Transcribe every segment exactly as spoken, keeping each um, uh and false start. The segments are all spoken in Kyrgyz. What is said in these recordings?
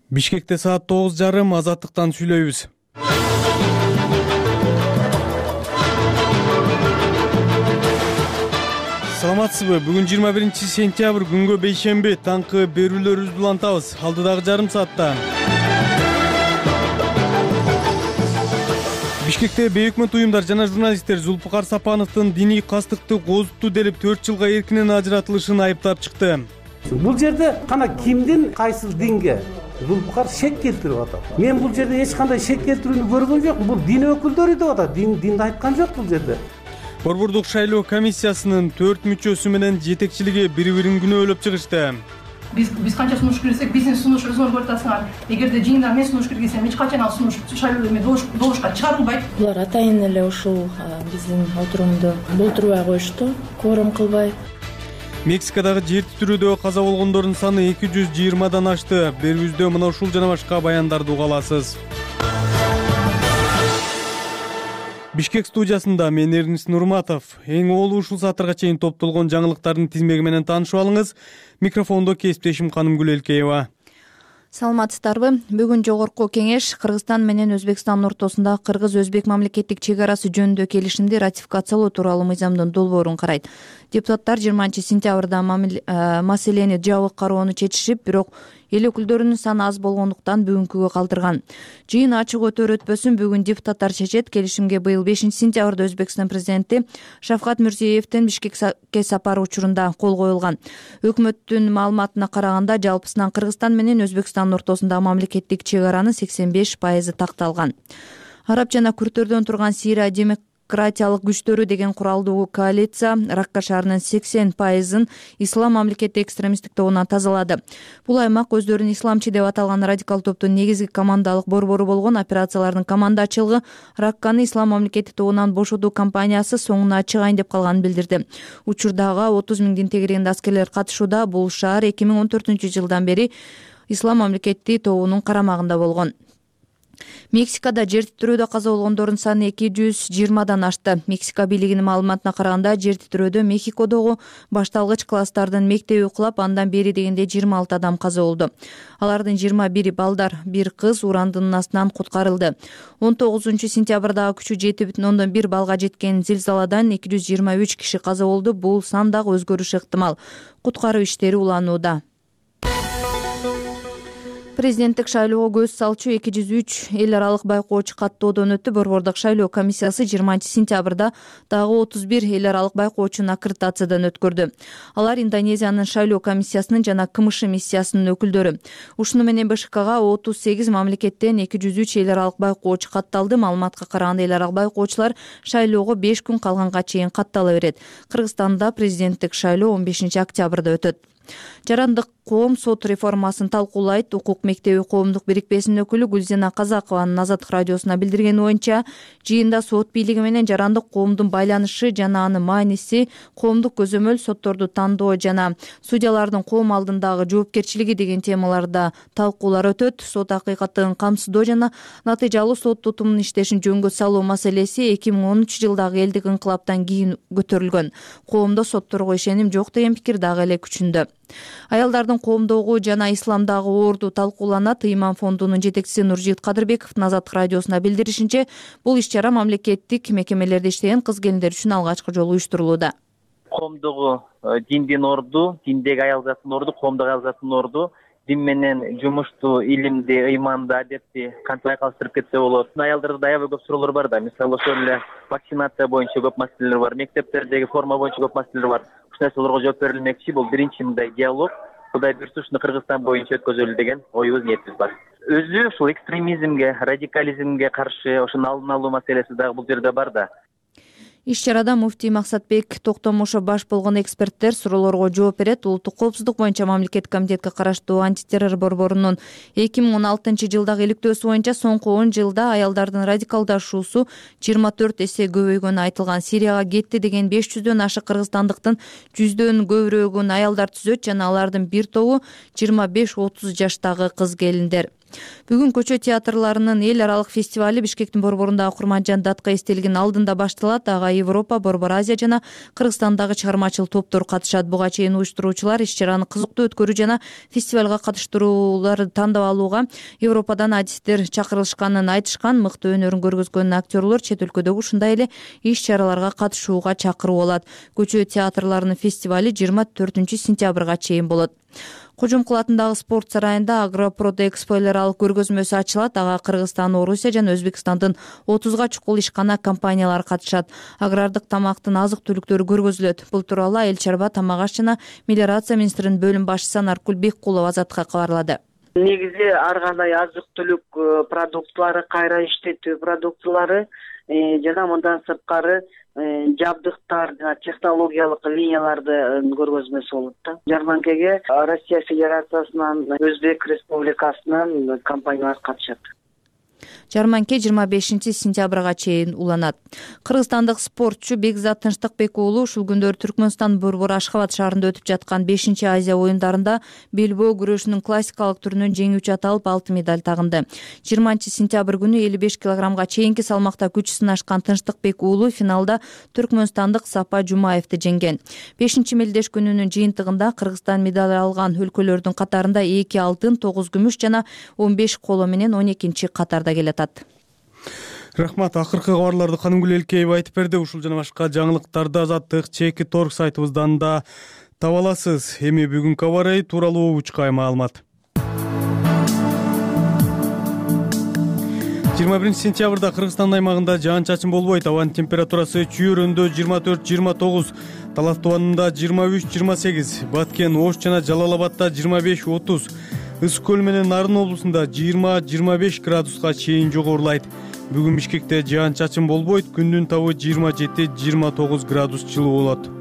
Бишкекте саат тогуз жарым Азаттыктан сүйлөйбүз. Саламатсызбы? Бүгүн жыйырма биринчи сентябрь күнгө бейшемби таңкы берүүлөрүбүздү улантабыз. Алдыдагы жарым саатта Бишкекте бейөкмөт уюмдар жана журналисттер Зулпукар Сапановдун диний кастыкты козутту делип төрт жылга эркинен ажыратылышын айыптап чыкты. Бул жерде кана кимдин кайсыл динге Зулпукар шек келтирип атат. Мен бул жерде эч кандай шек келтирүүнү көргөн жокмун. Бул дин өкүлдөрү деп атат. Дин динди айткан жок бул жерде. Борбордук шайлоо комиссиясынын төрт мүчөсү менен жетекчилиги бири-бирин күнөөлөп чыгышты. Биз биз канча сунуш кирсек, биздин сунуш өзүңөр көрүп атасыңар. Эгерде жыйында мен сунуш киргизсем, эч качан ал сунуш шайлоо эме добушка чыгарылбайт. Булар атайын эле ушул биздин отурумду болтурбай коюшту, кворум кылбай. Мексикадагы жер титирүүдө каза болгондордун саны эки жүз жыйырмадан ашты. Берүүбүздө мына ушул жана башка баяндарды уга аласыз. Бишкек студиясында мен Эрнис Нурматов. Эң оолу ушул саатырга чейин топтолгон жаңылыктардын тизмеги менен таанышып алыңыз. Микрофондо кесиптешим Канымгүл Элкеева. Саламатсыздарбы? Бүгүн жогорку кеңеш Кыргызстан менен Өзбекстандын ортосунда кыргыз-өзбек мамлекеттик чек арасы жөнүндө келишимди ратификациялоо тууралуу мыйзамдын долбоорун карайт. Депутаттар жыйырманчы сентябрда маселени жабык кароону чечишип, бирок эл өкүлдөрүнүн саны аз болгондуктан бүгүнкүгө калтырган. Жыйын ачык өтөр өтпөсүн бүгүн депутаттар чечет. Келишимге быйыл бешинчи сентябрда Өзбекстан президенти Шавкат Мирзиеевдин Бишкекке сапары учурунда кол коюлган. Өкмөттүн маалыматына караганда, жалпысынан Кыргызстан менен Өзбекстандын ортосундагы мамлекеттик чек аранын сексен беш пайызы такталган. Араб жана күрттөрдөн турган Сирия демократиялык күчтөрү деген куралдуу коалиция Ракка шаарынын сексен пайызын ислам мамлекети экстремисттик тобунан тазалады. Бул аймак өздөрүн исламчы деп аталган радикал топтун негизги командалык борбору болгон операциялардын командачылыгы Ракканы ислам мамлекети тобунан бошотуу кампаниясы соңуна чыгайын деп калганын билдирди. Учурдагы отуз миңдин тегерегинде аскерлер катышууда. Бул шаар эки миң он төртүнчү жылдан бери ислам мамлекети тобунун карамагында болгон. Мексикада жер титирөөдө каза болгондордун саны эки жүз жыйырмадан ашты. Мексика бийлигинин маалыматына караганда, жер титирөөдө Мехикодогу башталгыч класстардын мектеби кулап, андан бери дегенде жыйырма алты адам каза болду. Алардын жыйырма бири балдар, бир кыз урандынын астынан куткарылды. он тогузунчу сентябрдагы күчү жети бүтүн ондон бир балга жеткен зилзаладан эки жүз жыйырма үч киши каза болду. Бул сан дагы өзгөрүшү ыктымал. Куткаруу иштери уланууда. Президенттик шайлоого көз салчу эки жүз үч эл аралык байкоочу каттоодон өттү. Борбордук шайлоо комиссиясы жыйырманчы сентябрда дагы отуз бир эл аралык байкоочуну аккредитациядан өткөрдү. Алар Индонезиянын шайлоо комиссиясынын жана КМШ миссиясынын өкүлдөрү. Ушуну менен БШКга отуз сегиз мамлекеттен эки жүз үч эл аралык байкоочу катталды. Маалыматка караганда, эл аралык байкоочулар шайлоого беш күн калганга чейин каттала берет. Кыргызстанда президенттик шайлоо он бешинчи октябрда өтөт. Жарандык коом сот реформасын талкуулайт. Укук мектеби коомдук бирикпесинин өкүлү Гүлзена Казакованын Азаттык радиосуна билдиргени боюнча, жыйында сот бийлиги менен жарандык коомдун байланышы жана анын мааниси, коомдук көзөмөл, сотторду тандоо жана судьялардын коом алдындагы жоопкерчилиги деген темаларда талкуулар өтөт. Сот акыйкатын камсыздоо жана натыйжалуу сот тутумунун иштешин жөнгө салуу маселеси эки миң онунчу жылдагы элдик ыңкылаптан кийин көтөрүлгөн. Коомдо сотторго ишеним жок деген пикир дагы эле күчүндө. Аялдардын коомдогу жана исламдагы орду талкууланат. Ыйман фондунун жетекчиси Нуржигит Кадырбековдун Азаттык радиосуна билдиришинче, бул иш-чара мамлекеттик мекемелерде иштеген кыз-келиндер үчүн алгачкы жолу уюштурулууда. Коомдогу диндин орду, диндеги аял заттын орду, коомдогу аял заттын орду, дин менен жумушту, илимди, ыйманды, адепти кантип айкалыштырып кетсе болот. Аялдарда аябай көп суроолор бар да. Мисалы, ошол эле вакцинация боюнча көп маселелер бар, мектептердеги форма боюнча көп маселелер бар. Ушул нерселерге жооп берилмекчи. Бул биринчи мындай диалог. Кудай буйрса, ушуну Кыргызстан боюнча өткөзөлү деген оюбуз, ниетибиз бар. Өзү ушул экстремизмге, радикализмге каршы ошонун алдын алуу маселеси дагы бул жерде бар да. Иш-чарада муфтий Максатбек Токтомушов баш болгон эксперттер суроолорго жооп берет. Улуттук коопсуздук боюнча мамлекеттик комитетке караштуу антитеррор борборунун эки миң он алтынчы жылдагы иликтөөсү боюнча соңку он жылда аялдардын радикалдашуусу жыйырма төрт эсе көбөйгөнү айтылган. Сирияга кетти деген беш жүздөн ашык кыргызстандыктын жүздөн көбүрөөгүн аялдар түзөт жана алардын бир тобу жыйырма беш отуз жаштагы кыз-келиндер. Бүгүн көчө театрларынын эл аралык фестивали Бишкектин борборундагы Курманжан Датка эстелигинин алдында башталат. Ага Европа, Борбор Азия жана Кыргызстандагы чыгармачыл топтор катышат. Буга чейин уюштуруучулар иш-чараны кызыктуу өткөрүү жана фестивалга катыштырууларды тандап алууга Европадан адистер чакырылышканын айтышкан. Мыкты өнөрүн көргөзгөн актерлор чет өлкөдөгү ушундай эле иш-чараларга катышууга чакырып алат. Көчө театрларынын фестивали жыйырма төртүнчү сентябрга чейин болот. Кожомкул атындагы спорт сарайында Агропродэкспо эл аралык көргөзмөсү ачылат. Ага Кыргызстан, Орусия жана Өзбекстандын отузга чукул ишкана компаниялары катышат. Агрардык тамактын азык-түлүктөрү көргөзүлөт. Бул тууралуу Айыл чарба, тамак аш жана мелиорация министринин бөлүм башчысы Анаркүл Беккулова Азатка кабарлады. Негизи ар кандай азык-түлүк продуктылары, кайра иштетүү продуктылары жана мындан сырткары жабдыктар жана технологиялык линияларды көргөзмөсү болот да. Жарманкеге Россия Федерациясынан, Өзбек Республикасынан компаниялар катышат. Жарманке жыйырма бешинчи сентябрга чейин уланат. Кыргызстандык спортчу Бекзат Тынчтыкбек уулу ушул күндөр Түркмөнстан борбору Ашхабад шаарында өтүп жаткан бешинчи Азия оюндарында белбөө күрөшүнүн классикалык түрүнөн жеңүүчү аталып алтын медаль тагынды. жыйырманчы сентябрь күнү элүү беш килограммга чейинки салмакта күч сынашкан Тынчтыкбек уулу финалда түркмөнстандык Сапа Жумаевди жеңген. бешинчи мелдеш күнүнүн жыйынтыгында Кыргызстан медаль алган өлкөлөрдүн катарында эки алтын, тогуз күмүш жана он беш коло менен он экинчи катарда келатат. Рахмат. Акыркы кабарларды Канымгүл Элкеева айтып берди. Ушул жана башка жаңылыктарды Азаттык чеки торг сайтыбыздан да таба аласыз. Эми бүгүнкү аба ырайы тууралуу учкай маалымат. жыйырма биринчи сентябрда Кыргызстан аймагында жаан-чачын болбойт. Абанын температурасы Чүйөрөндө жыйырма төрт жыйырма тогуз, Талас Тубанында жыйырма үч жыйырма сегиз, Баткен, Ош жана Жалал Абадта жыйырма беш отуз, Ысык көл менен Нарын облусунда жыйырма жыйырма беш градуска чейин жогорулайт. Бүгүн Бишкекте жаан-чачын болбойт. Күндүн табы жыйырма жети жыйырма тогуз градус жылуу болот.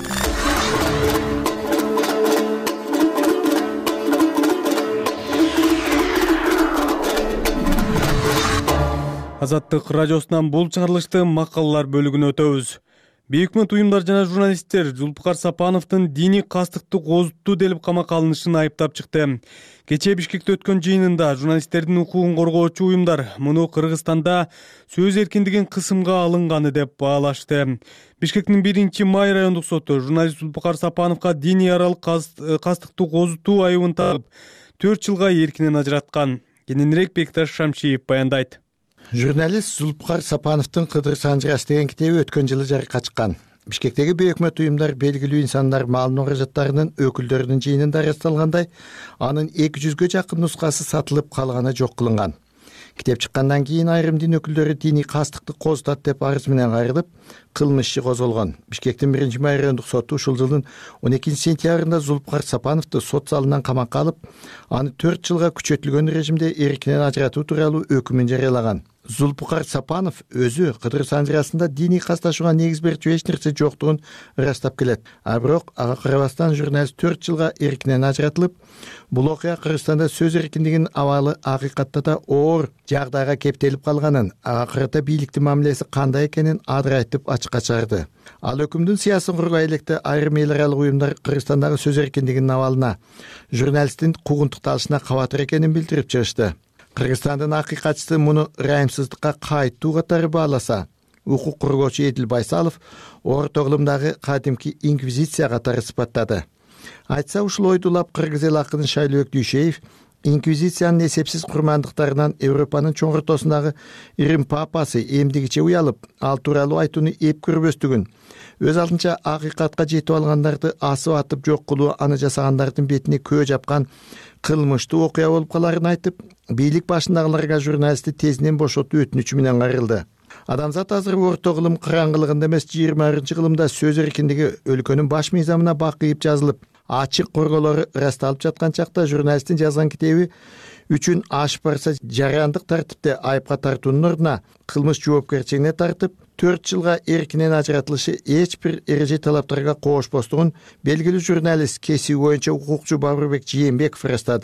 Азаттык радиосунан бул чыгарылышты макалалар бөлүгүнө өтөбүз. Бейөкмөт уюмдар жана журналисттер Зулпукар Сапановдун диний кастыкты козутту делип камакка алынышын айыптап чыкты. Кечээ Бишкекте өткөн жыйынында журналисттердин укугун коргоочу уюмдар муну Кыргызстанда сөз эркиндигин кысымга алынганы деп баалашты. Бишкектин биринчи май райондук соту журналист Зулпукар Сапановго диний аралык кастыкты козутуу айыбын тагып, төрт жылга эркинен ажыраткан. Кененирээк Бекташ Шамшиев баяндайт. Журналист Зулпукар Сапановдун Кыдыр Санжырас деген китеби өткөн жылы жарыкка чыккан. Бишкектеги бейөкмөт уюмдар белгилүү инсандар маалымат каражаттарынын өкүлдөрүнүн жыйынында ырасталгандай, анын эки жүзгө жакын нускасы сатылып калганы жок кылынган. Китеп чыккандан кийин айрым дин өкүлдөрү диний кастыкты козутат деп арыз менен кайрылып, кылмыш иши козголгон. Бишкектин биринчи май райондук соту ушул жылдын он экинчи сентябрында Зулпукар Сапановду сот залынан камакка алып, аны төрт жылга күчөтүлгөн режимде эркинен ажыратуу тууралуу өкүмүн жарыялаган. Зулпукар Сапанов өзү Кыдыр Санжырасында диний касташууга негиз берчү эч нерсе жоктугун ырастап келет. А бирок ага карабастан журналист төрт жылга эркинен ажыратылып, бул окуя Кыргызстанда сөз эркиндигинин абалы акыйкатта да оор жагдайга кептелип калганын, ага карата бийликтин мамилеси кандай экенин адыр айтып ачыкка чыгарды. Ал өкүмдүн саясатын кургай электе айрым эл аралык уюмдар Кыргызстандагы сөз эркиндигинин абалына, журналисттин куугунтукталышына кабатыр экенин билдирип чыгышты. Кыргызстандын акыйкатчысы муну райымсыздыкка кайтуу катары бааласа, укук коргоочу Эдил Байсалов орто кылымдагы кадимки инквизиция катары сыпаттады. Айтса, ушул ойду улап кыргыз эл акыны Шайлообек Дүйшеев инквизициянын эсепсиз курмандыктарынан Европанын чоң ортосундагы Рим папасы эмдигиче уялып, ал тууралуу айтууну эп көрбөстүгүн, өз алдынча акыйкатка жетип алгандарды асып атып жок кылуу аны жасагандардын бетине көө жапкан кылмыштуу окуя болуп каларын айтып, бийлик башындагыларга журналистти тезинен бошотуу өтүнүчү менен кайрылды. Адамзат азыр орто кылым караңгылыгында эмес, жыйырма биринчи кылымда сөз эркиндиги өлкөнүн баш мыйзамына бакыйып жазылып, ачык корголору ырасталып жаткан чакта журналисттин жазган китеби үчүн ашып барса жарандык тартипте айыпка тартуунун ордуна кылмыш жоопкерчилигине тартып, төрт жылга эркинен ажыратылышы эч бир эреже талаптарга коошпостугун белгилүү журналист, кесиби боюнча укукчу Бабырбек Жээнбеков ырастады.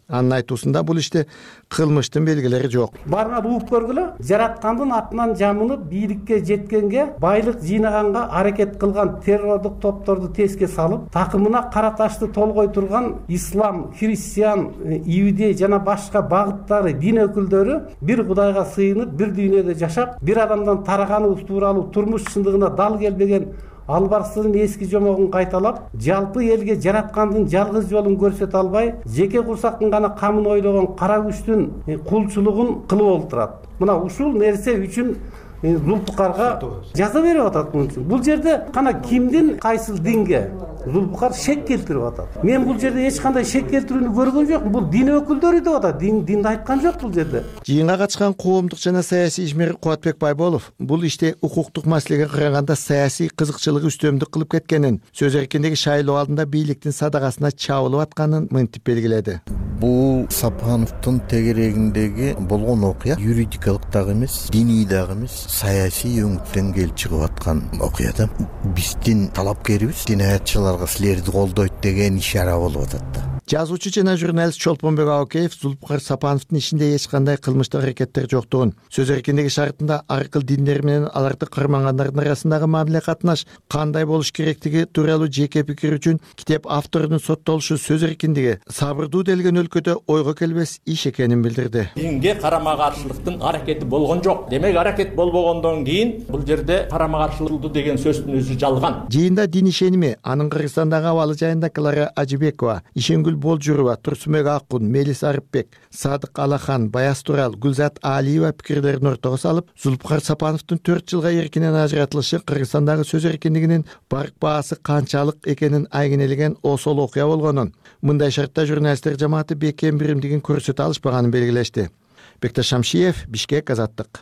Анын айтуусунда бул иште кылмыштын белгилери жок. Барыңар угуп көргүлө, жараткандын атынан жамынып бийликке жеткенге, байлык жыйнаганга аракет кылган террорлук топторду теске салып, такымына кара ташты толгой турган ислам, христиан, иудей жана башка багыттары дин өкүлдөрү бир кудайга сыйынып, бир дүйнөдө жашап, бир адамдан тараганыбыз тууралуу турмуш чындыгына дал келбеген албарсыздын эски жомогун кайталап, жалпы элге жараткандын жалгыз жолун көрсөтө албай, жеке курсактын гана камын ойлогон кара күчтүн кулчулугун кылып олтурат. Мына ушул нерсе үчүн Зулпукарга жаза берип атат. Бул жерде кана кимдин кайсыл динге Зулпукар шек келтирип атат. Мен бул жерде эч кандай шек келтирүүнү көргөн жокмун. Бул дин өкүлдөрү деп атат. Дин динди айткан жок бул жерде. Жыйынга катышкан коомдук жана саясий ишмер Кубатбек Байболов бул иште укуктук маселеге караганда саясий кызыкчылыгы үстөмдүк кылып кеткенин, сөз эркиндиги шайлоо алдында бийликтин садагасына чабылып атканын мынтип белгиледи. Бул Сапановдун тегерегиндеги болгон окуя юридикалык дагы эмес, диний дагы эмес, саясий өңүттөн келип чыгып аткан окуя да. Биздин талапкерибиз динаятчыларга силерди колдойт деген ишара болуп атат да. Жазуучу жана журналист Чолпонбек Абакеев Зулпукар Сапановдун ишинде эч кандай кылмыштык аракеттер жоктугун, сөз эркиндиги шартында аркыл диндер менен аларды кармагандардын арасындагы мамиле катнаш кандай болуш керектиги тууралуу жеке пикир үчүн китеп авторунун соттолушу сөз эркиндиги сабырдуу делген өлкөдө ойго келбес иш экенин билдирди. Динге карама каршылыктын аракети болгон жок. Демек аракет болбогондон кийин бул жерде карама каршылык деген сөздүн өзү жалган. Жыйында дин ишеними анын Кыргызстандагы абалы жайында Клара Ажибекова, Ишенгүл Болжурова, Турсунбек Аккун, Мелис Арыпбек, Садык Алахан, Баяз Турал, Гүлзат Алиева пикирлерин ортого салып, Зулпукар Сапановдун төрт жылга эркинен ажыратылышы Кыргызстандагы сөз эркиндигинин барк баасы канчалык экенин айгинелеген осол окуя болгонун, мындай шартта журналисттер жамааты бекем биримдигин көрсөтө алышпаганын белгилешти. Бекташ Шамшиев, Бишкек, Азаттык.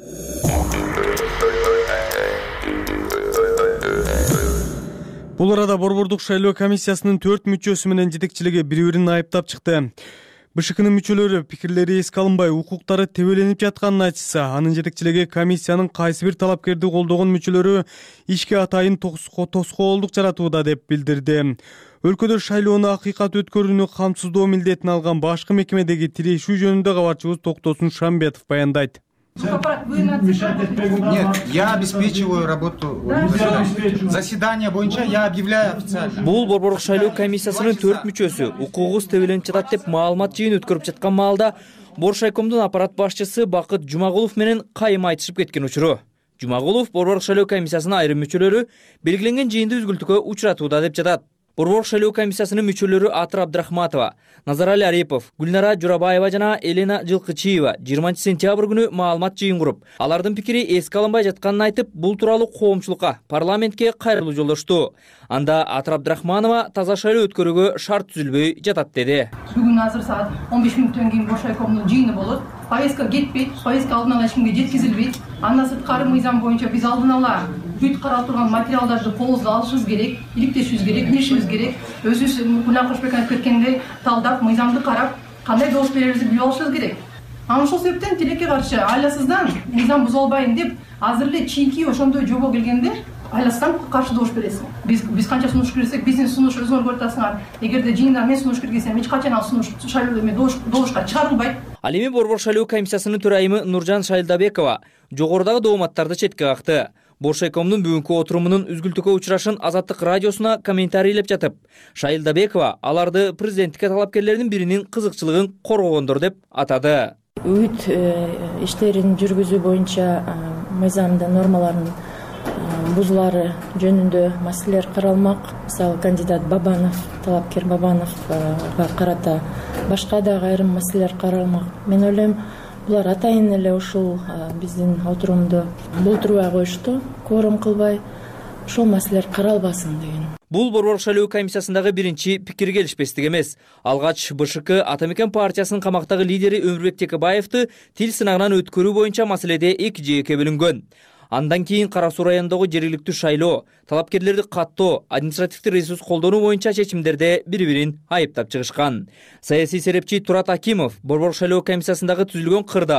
Бул арада Борбордук шайлоо комиссиясынын төрт мүчөсү менен жетекчилиги бири-бирин айыптап чыкты. БШКнын мүчөлөрү пикирлери эске алынбай, укуктары тебеленип жатканын айтышса, анын жетекчилиги комиссиянын кайсы бир талапкерди колдогон мүчөлөрү ишке атайын тоскоолдук жаратууда деп билдирди. Өлкөдө шайлоону акыйкат өткөрүүнү камсыздоо милдетин алган башкы мекемедеги тирешүү жөнүндө кабарчыбыз Токтосун Шамбетов баяндайт. Нет, я обеспечиваю работу заседания боюнча, я объявляю официально. Бул Борбордук шайлоо комиссиясынын төрт мүчөсү укугубуз тебеленип жатат деп маалымат жыйын өткөрүп жаткан маалда Боршайкомдун аппарат башчысы Бакыт Жумагулов менен кайым айтышып кеткен учуру. Жумагулов Борбордук шайлоо комиссиясынын айрым мүчөлөрү белгиленген жыйынды үзгүлтүккө учуратууда деп жатат. Борбордук шайлоо комиссиясынын мүчөлөрү Атыр Абдрахматова, Назарали Арипов, Гүлнара Журабаева жана Елена Жылкычиева жыйырманчы сентябрь күнү маалымат жыйын куруп, алардын пикири эске алынбай жатканын айтып, бул тууралуу коомчулукка, парламентке кайрылуу жолдошту. Анда Атыр Абдрахманова таза шайлоо өткөрүүгө шарт түзүлбөй жатат деди. Бүгүн азыр саат он беш мүнөттөн кийин Боршайкомдун жыйыны болот. Повестка кетпейт, повестка алдын ала эч кимге жеткизилбейт. Андан сырткары мыйзам боюнча биз алдын ала бүт каралып турган материалдарды колубузга алышыбыз керек, иликтешибиз керек, билишибиз керек. Өзүбүз Гүлнар Кошбек айтып кеткендей талдап, мыйзамды карап, кандай добуш берерибизди билип алышыбыз керек. Анан ошол себептен тилекке каршы айласыздан мыйзам буза албайын деп, азыр эле чийинки ошондой жобо келгенде айласыздан каршы добуш бересиң. Биз биз канча сунуш киргизсек, биздин сунуш өзүңөр көрүп атасыңар. Эгерде жыйында мен сунуш киргизсем, эч качан ал сунуш шайлоо эме добушка чыгарылбайт. Ал эми Борбор шайлоо комиссиясынын төрайымы Нуржан Шайлдабекова жогорудагы дооматтарды четке какты. Боршайкомдун бүгүнкү отурумунун үзгүлтүккө учурашын Азаттык радиосуна комментарийлеп жатып, Шайлдабекова аларды президенттикке талапкерлердин биринин кызыкчылыгын коргогондор деп атады. Үт иштерин жүргүзүү боюнча мыйзамдын нормаларынын бузулары жөнүндө маселелер каралмак. Мисалы кандидат Бабанов, талапкер Бабановго карата башка дагы айрым маселелер каралмак. Мен ойлойм, булар атайын эле ушул биздин отурумду болтурбай коюшту, кворум кылбай, ушул маселелер каралбасын деген. Бул Борбор шайлоо комиссиясындагы биринчи пикир келишпестик эмес. Алгач БШК Атамекен партиясынын камактагы лидери Өмүрбек Текебаевди тил сынагынан өткөрүү боюнча маселеде эки жээкке бөлүнгөн. Андан кийин Кара Суу районундагы жергиликтүү шайлоо, талапкерлерди каттоо, административдик ресурс колдонуу боюнча чечимдерде бири-бирин айыптап чыгышкан. Саясий серепчи Турат Акимов Борбор шайлоо комиссиясындагы түзүлгөн кырдаал,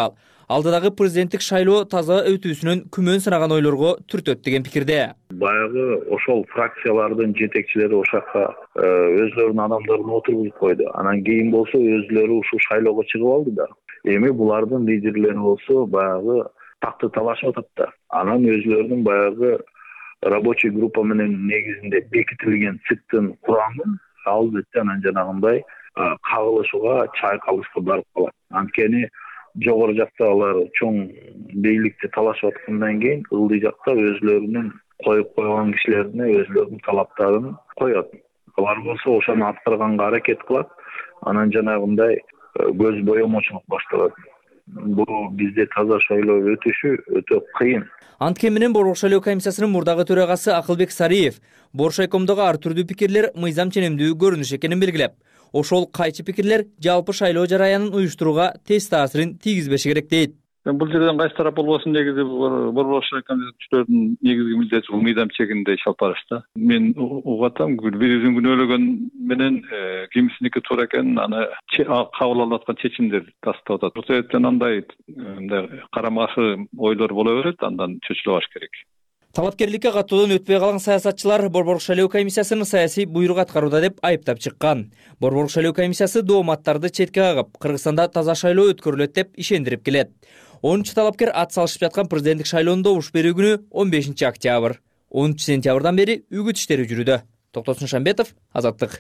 алдыдагы президенттик шайлоо таза өтүүсүнөн күмөн сынаган ойлорго түртөт деген пикирде. Баягы ошол фракциялардын жетекчилери ошакка өзлөрүнүн адамдарын отургузуп койду. Анан кийин болсо өзлөрү ушул шайлоого чыгып алды да. Эми булардын лидерлери болсо баягы такты талашып атат да. Анан өзлөрүнүн баягы рабочий группа менен негизинде бекитилген циктин курамы албетте анан жанагындай кагылышууга, чайкалышка барып калат. Анткени жогору жакта алар чоң бийликти талашып аткандан кийин ылдый жакта өзлөрүнүн коюп койгон кишилерине өзлөрүнүн талаптарын коет. Алар болсо ошону аткарганга аракет кылат. Анан жанагындай көз боемочулук башталат. Бул бизде таза шайлоо өтүшү өтө кыйын. Антке менен Борбор шайлоо комиссиясынын мурдагы төрагасы Акылбек Сариев Боршайкомдогу ар түрдүү пикирлер мыйзам ченемдүү көрүнүш экенин белгилеп, ошол кайчы пикирлер жалпы шайлоо жараянын уюштурууга тез таасирин тийгизбеши керек дейт. Бул жерден кайсы тарап болбосун, негизи Борбор шайлоо комиссияларынын негизги милдети бул мыйзам чегинде иш алып барышта. Мен угуп атам, бирибиздин күнөөлөгөн менен кимисиники туура экенин, аны кабыл алып аткан чечимдер тастап атат. Бул себептен андай карама каршы ойлор боло берет, андан чөчүлүп алыш керек. Талапкерликке катуудан өтпөй калган саясатчылар Борбор шайлоо комиссиясынын саясий буйрук аткарууда деп айыптап чыккан. Борбор шайлоо комиссиясы дооматтарды четке кагып, Кыргызстанда таза шайлоо өткөрүлөт деп ишендирип келет. онунчу талапкер ат салышып жаткан президенттик шайлоонун добуш берүү күнү он бешинчи октябрь. онунчу сентябрдан бери үгүт иштери жүрүүдө. Токтосун Шамбетов, Азаттык.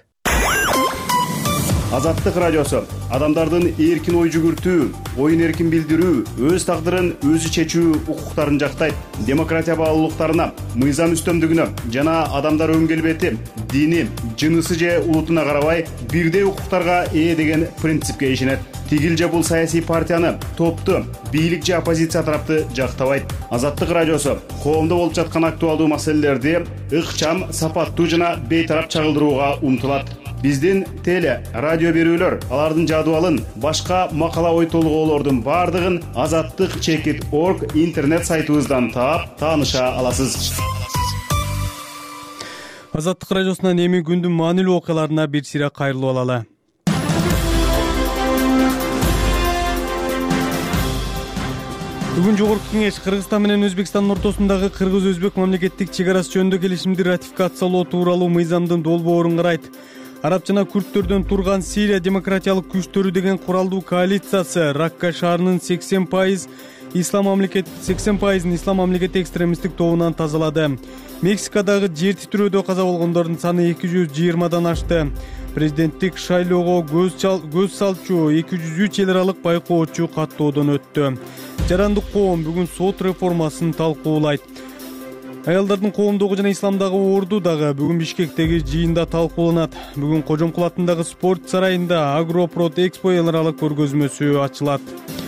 Азаттык радиосу адамдардын эркин ой жүгүртүү, оюн эркин билдирүү, өз тагдырын өзү чечүү укуктарын жактайт. Демократия баалуулуктарына, мыйзам үстөмдүгүнө жана адамдар өн келбети, дини, жынысы же улутуна карабай бирдей укуктарга ээ деген принципке ишенет. Тигил же бул саясий партияны, топту, бийлик же оппозиция тарапты жактабайт. Азаттык радиосу коомдо болуп жаткан актуалдуу маселелерди ыкчам, сапаттуу жана бейтарап чагылдырууга умтулат. Биздин теле, радио берүүлөр, алардын жадыбалын, башка макала ой толгоолордун бардыгын азаттык чекит точка орг интернет сайтыбыздан таап, тааныша аласыз. Азаттык радиосунан эми күндүн маанилүү окуяларына бир сыйра кайрылып алалы. Бүгүн Жогорку Кеңеш Кыргызстан менен Өзбекстандын ортосундагы кыргыз-өзбек мамлекеттик чек арасы жөнүндө келишимди ратификациялоо тууралуу мыйзамдын долбоорун карайт. Араб жана күрттөрдөн турган Сирия демократиялык күчтөрү деген куралдуу коалициясы Ракка шаарынын сексен пайыз ислам мамлекет сексен пайызын ислам мамлекети экстремисттик тобунан тазалады. Мексикадагы жер титирөөдө каза болгондордун саны эки жүз жыйырмадан ашты. Президенттик шайлоого көз салчу эки жүз үч эл аралык байкоочу каттоодон өттү. Жарандык коом бүгүн сот реформасын талкуулайт. Аялдардын коомдогу жана исламдагы орду дагы бүгүн Бишкектеги жыйында талкууланат. Бүгүн Кожомкул атындагы спорт сарайында Агропрод Экспо эл аралык көргөзмөсү ачылат.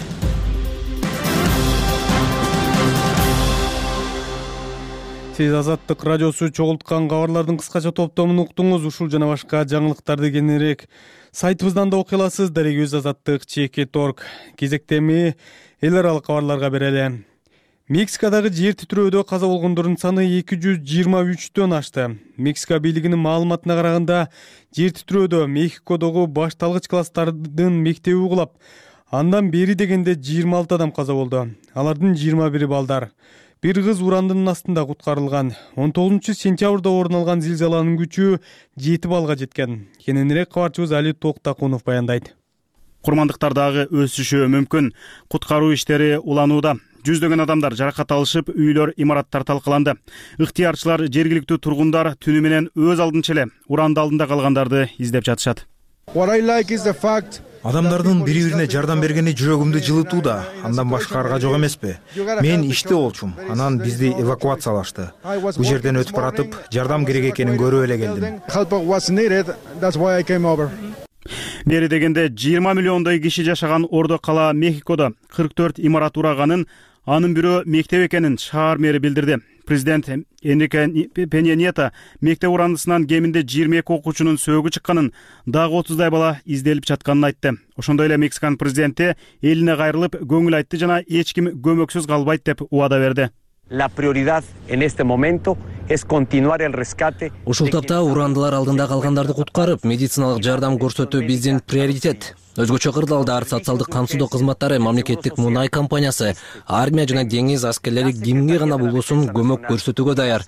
Сиз Азаттык радиосу чогулткан кабарлардын кыскача топтомун уктуңуз. Ушул жана башка жаңылыктарды кененирээк сайтыбыздан да окуй аласыз. Дарегөз азаттык чекит точка орг. Кезектеми эл аралык кабарларга берели. Мексикадагы жер титирөөдө каза болгондордун саны эки жүз жыйырма үчтөн ашты. Мексика бийлигинин маалыматына караганда, жер титирөөдө Мехикодогу башталгыч класстардын мектеби угулап, андан бери дегенде жыйырма алты адам каза болду. Алардын жыйырма бири балдар. Бир кыз урандын астында куткарылган. он тогузунчу сентябрда орун алган зилзаланын күчү жети балга жеткен. Кененирээк кабарчыбыз Али Токтакунов баяндайт. Курмандыктар дагы өсүшү мүмкүн. Куткаруу иштери уланууда. Жүздөгөн адамдар жаракат алышып, үйлөр, имараттар талкаланды. Ыктыярчылар, жергиликтүү тургундар түнү менен өз алдынча эле уранды алдында калгандарды издеп жатышат. Адамдардын бири-бирине жардам бергени жүрөгүмдү жылытууда. Андан башка арга жок эмеспи. Мен иште болчумун. Анан бизди эвакуациялашты. Бул жерден өтүп баратып, жардам керек экенин көрүп эле келдим. Бери дегенде жыйырма миллиондой киши жашаган Ордо кала Мехикодо кырк төрт имарат ураганын, анын бирөө мектеп экенин шаар мэри билдирди. Президент Энрике Пенья Нието мектеп урандысынан кеминде жыйырма эки окуучунун сөөгү чыкканын, дагы отуздай бала изделип жатканын айтты. Ошондой эле Мексиканын президенти элине кайрылып көңүл айтты жана эч ким көмөксүз калбайт деп убада берди. La prioridad en este momento Ушул тапта урандылар алдында калгандарды куткарып, медициналык жардам көрсөтүү биздин приоритет. Өзгөчө кырдаалдар, социалдык камсыздоо кызматтары, мамлекеттик мунай компаниясы, армия жана деңиз аскерлери кимге гана болбосун көмөк көрсөтүүгө даяр.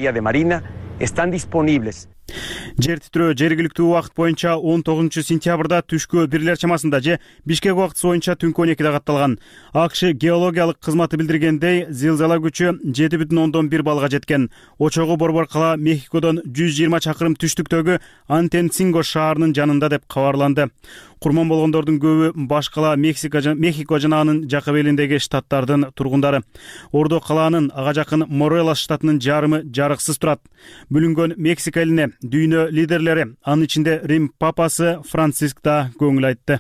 Жер титирөө жергиликтүү убакыт боюнча он тогузунчу сентябрда түшкү бирлер чамасында же Бишкек убактысы боюнча түнкү он экиде катталган. АКШ геологиялык кызматы билдиргендей, зилзала күчү жети бүтүн ондон бир балга жеткен. Очогу борбор кала Мехикодон жүз жыйырма чакырым түштүктөгү Антенсинго шаарынын жанында деп кабарланды. Курман болгондордун көбү баш кала Мехико жана анын жакын элиндеги штаттардын тургундары. Ордо калаанын ага жакын Морелос штатынын жарымы жарыксыз турат. Бүлүнгөн Мексика элине дүйнө лидерлери, анын ичинде Рим папасы Франциск да көңүл айтты.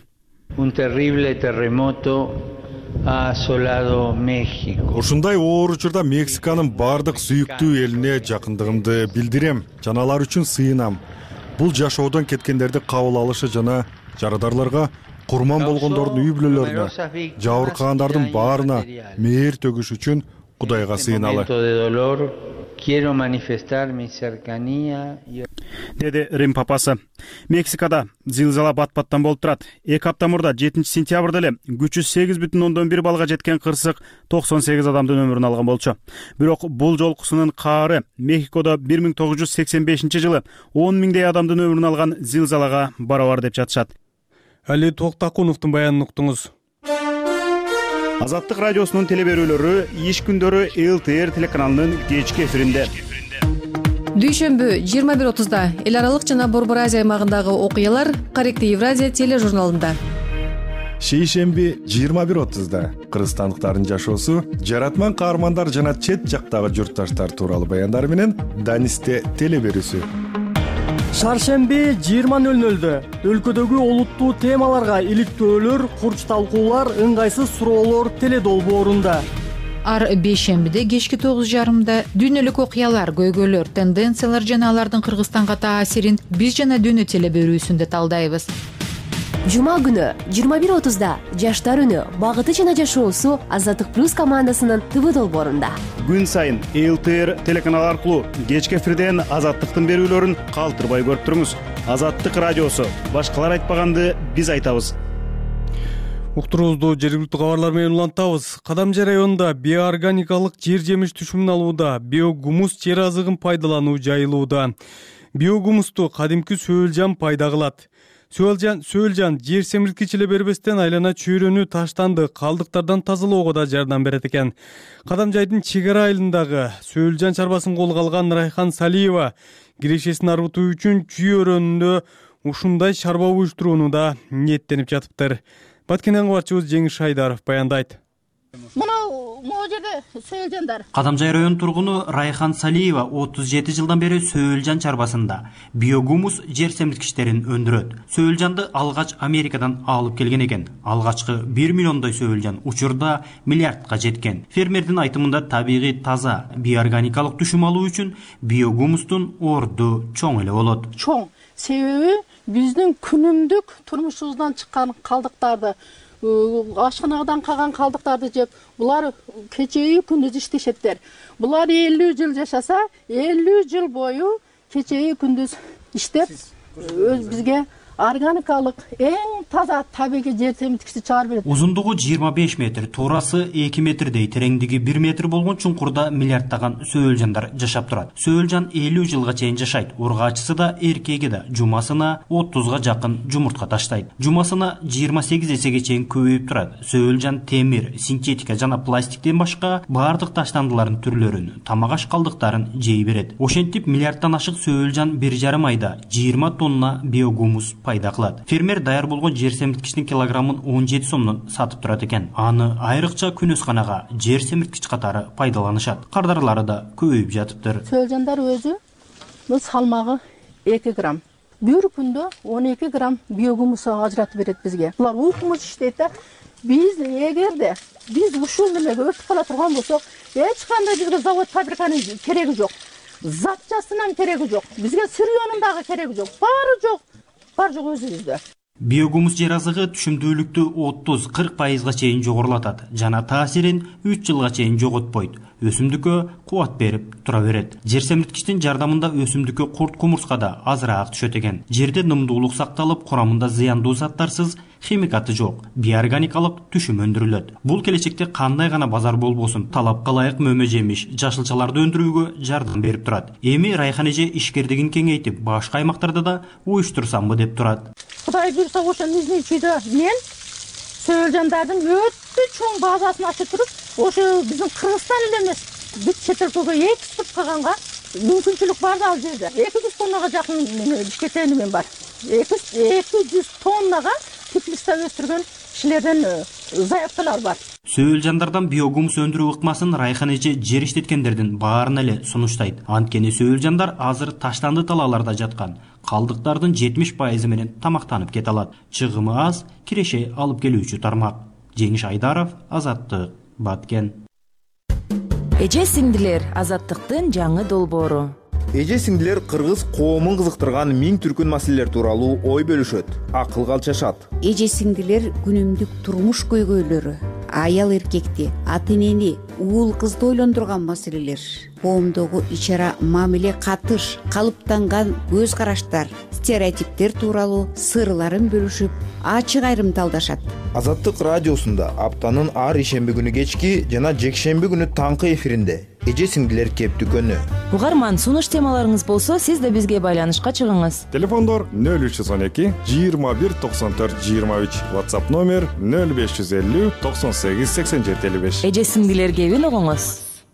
Ушундай оор учурда Мексиканын бардык сүйүктүү элине жакындыгымды билдирем жана алар үчүн сыйынам. Бул жашоодон кеткендерди кабыл алышы жана жарадарларга, курман болгондордун үй бүлөлөрүнө, жабыркагандардын баарына мээр төгүш үчүн Кудайга сыйыналы. Деди Рим папасы. Мексикада зилзала бат-баттан болуп турат. эки апта мурда жетинчи сентябрда эле күчү сегиз бүтүн ондон бир балга жеткен кырсык токсон сегиз адамдын өмүрүн алган болчу. Бирок бул жолкусунун каары Мехикодо бир миң тогуз жүз сексен бешинчи жылы он миңдей адамдын өмүрүн алган зилзалага барабар деп жатышат. Али Токтакуновдун баянын уктуңуз. Азаттык радиосунун телеберүүлөрү иш күндөрү эл тэ эр телеканалынын кечки эфиринде. Дүйшөмбү жыйырма бир отузда эл аралык жана Борбор Азия аймагындагы окуялар Корректив Евразия тележурналында. Шейшемби жыйырма бир отузда кыргызстандыктардын жашоосу, жаратман каармандар жана чет жактагы журтташтар тууралуу баяндар менен Данисте телеберүүсү. Шаршемби жыйырма нөл нөлдө өлкөдөгү олуттуу темаларга иликтөөлөр, курч талкуулар, ыңгайсыз суроолор теледолбоорунда. Ар бейшембиде кечки тогуз жарымда дүйнөлүк окуялар, көйгөйлөр, тенденциялар жана алардын Кыргызстанга таасирин биз жана дүйнө телеберүүсүндө талдайбыз. Жума күнү жыйырма бир отузда жаштар үнү, багыты жана жашоосу Азаттык плюс командасынын ТВ долбоорунда. Күн сайын эл тэ эр телеканалы аркылуу кечки эфирден Азаттыктын берүүлөрүн калтырбай көрүп туруңуз. Азаттык радиосу, башкалар айтпаганды биз айтабыз. Уктуруубузду жергиликтүү кабарлар менен улантабыз. Кадамжай районунда биоорганикалык жер жемиш түшүмүн алууда, биогумус жер азыгын пайдалануу жайылууда. Биогумусту кадимки сөөлжан пайда кылат. Сөөлжан, сөөлжан жер семирткич эле бербестен айлана чөйрөнү таштанды калдыктардан тазалоого да жардам берет экен. Кадамжайдын чек ара айылындагы сөөлжан чарбасын колго алган Райхан Салиева кирешесин арбытуу үчүн чүй өрөөнүндө ушундай чарба уюштурууну да ниеттенип жатыптыр. Баткенен кабарчыбыз Жеңиш Шайдаров баяндайт. Могу жерде сөөлжандар. Кадамжай район тургуну Райхан Салиева отуз жети жылдан бери сөөлжан чарбасында биогумус жер семирткичтерин өндүрөт. Сөөлжанды алгач Америкадан алып келген экен. Алгачкы бир миллиондой сөөлжан учурда миллиардка жеткен. Фермердин айтымында табигый таза биоорганикалык түшүм алуу үчүн биогумустун орду чоң эле болот. Чоң. Себеби биздин күнүмдүк турмушубуздан чыккан калдыктарды, ашканадан калган калдыктарды жеп, булар кечеи күндүз иштешеттер. Булар элүү жыл жашаса, элүү жыл бою кечеи күндүз иштеп, өз бизге органикалык эң таза табигый жер семирткичти чыгарып берет. Узундугу жыйырма беш метр, туурасы эки метрдей, тереңдиги бир метр болгон чуңкурда миллиардтаган сөөлжандар жашап турат. Сөөлжан элүү жылга чейин жашайт. Ургаачысы да, эркеги да жумасына отузга жакын жумуртка таштайт. Жумасына жыйырма сегиз эсеге чейин көбөйүп турат. Сөөлжан темир, синтетика жана пластиктен башка баардык таштандылардын түрлөрүн, тамак аш калдыктарын жей берет. Ошентип миллиардтан ашык сөөлжан бир жарым айда жыйырма тонна биогумус пайда кылат. Фермер даяр болгон жер семирткичтин килограммын он жети сомдон сатып турат экен. Аны айрыкча күнөсканага жер семирткич катары пайдаланышат. Кардарлары да көбөйүп жатыптыр. Сөөлжандар өзү салмагы эки грамм. Бир күндө он эки грамм биогумус ажыратып берет бизге. Булар укмуш иштейт да. Биз эгерде биз ушул немеге өтүп кала турган болсок, эч кандай бизге завод, фабриканын кереги жок. Запчастынан кереги жок. Бизге сырьёнун дагы кереги жок. Баары жок. Бар жок өзүбүздө. Биогумус жер азыгы түшүмдүүлүктү отуз кырк пайызга чейин жогорулатат жана таасирин үч жылга чейин жоготпойт. өсүмдүккө кубат берип тура берет. Жер семирткичтин жардамында өсүмдүккө курт кумурска да азыраак түшөт экен. Жерде нымдуулук сакталып, курамында зыяндуу заттарсыз, химикаты жок, биоорганикалык түшүм өндүрүлөт. Бул келечекте кандай гана базар болбосун, талапка ылайык мөмө жемиш, жашылчаларды өндүрүүгө жардам берип турат. Эми Райхан эже ишкердигин кеңейтип, башка аймактарда да уюштурсамбы деп турат. Кудай буйруса ошо Нижнийчийде мен сөөлжандардын өтө чоң базасын ачып туруп, ошо биздин Кыргызстан эле эмес, бүт чет өлкөгө экспорт кылганга мүмкүнчүлүк бар да ал жерде. эки жүз тоннага жакын бишкектени мен бар. эки жүз тоннага теплиста өстүргөн кишилерден заявкалар бар. Сөөлжандардан биогумус өндүрүү ыкмасын Райхан эже жер иштеткендердин баарына эле сунуштайт. Анткени сөөлжандар азыр таштанды талааларда жаткан калдыктардын жетимиш пайызы менен тамактанып кете алат. Чыгымы аз, киреше алып келүүчү тармак. Жеңиш Айдаров, Азаттык, Баткен. Эже сиңдилер, Азаттыктын жаңы долбоору. Эже сиңдилер кыргыз коомун кызыктырган миң түркүн маселелер тууралуу ой бөлүшөт, акылга алчашат. Эже сиңдилер күнүмдүк турмуш көйгөйлөрү, аял эркекти, ата энени, уул кызды ойлондурган маселелер, коомдогу ичара мамиле катыш, калыптанган көз караштар, стереотиптер тууралуу сырларын бөлүшүп, ачык айрымдалдашат. Азаттык радиосунда аптанын ар ишемби күнү кечки жана жекшемби күнү таңкы эфиринде эже сиңдилер кептүкөнү. Угарман, сунуш темаларыңыз болсо, сиз да бизге байланышка чыгыңыз. Телефондор нөл үч жүз он эки жыйырма бир токсон төрт жыйырма үч, WhatsApp номер нөл беш жүз элүү токсон сегиз сексен жети элүү беш. Эже сиңдилер кебин угуңуз.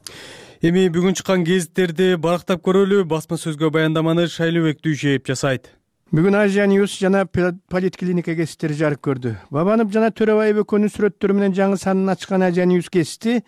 Эми бүгүн чыккан гезиттерди барактап көрөлү. Басма сөзгө баяндаманы Шайлообек Дүйшеев жасайт. Бүгүн Азия Ньюс жана Политклиника гезиттери жарык көрдү. Бабанов жана Төрөбаев экөөнүн сүрөттөрү менен жаңы санын ачкан Азия Ньюс гезити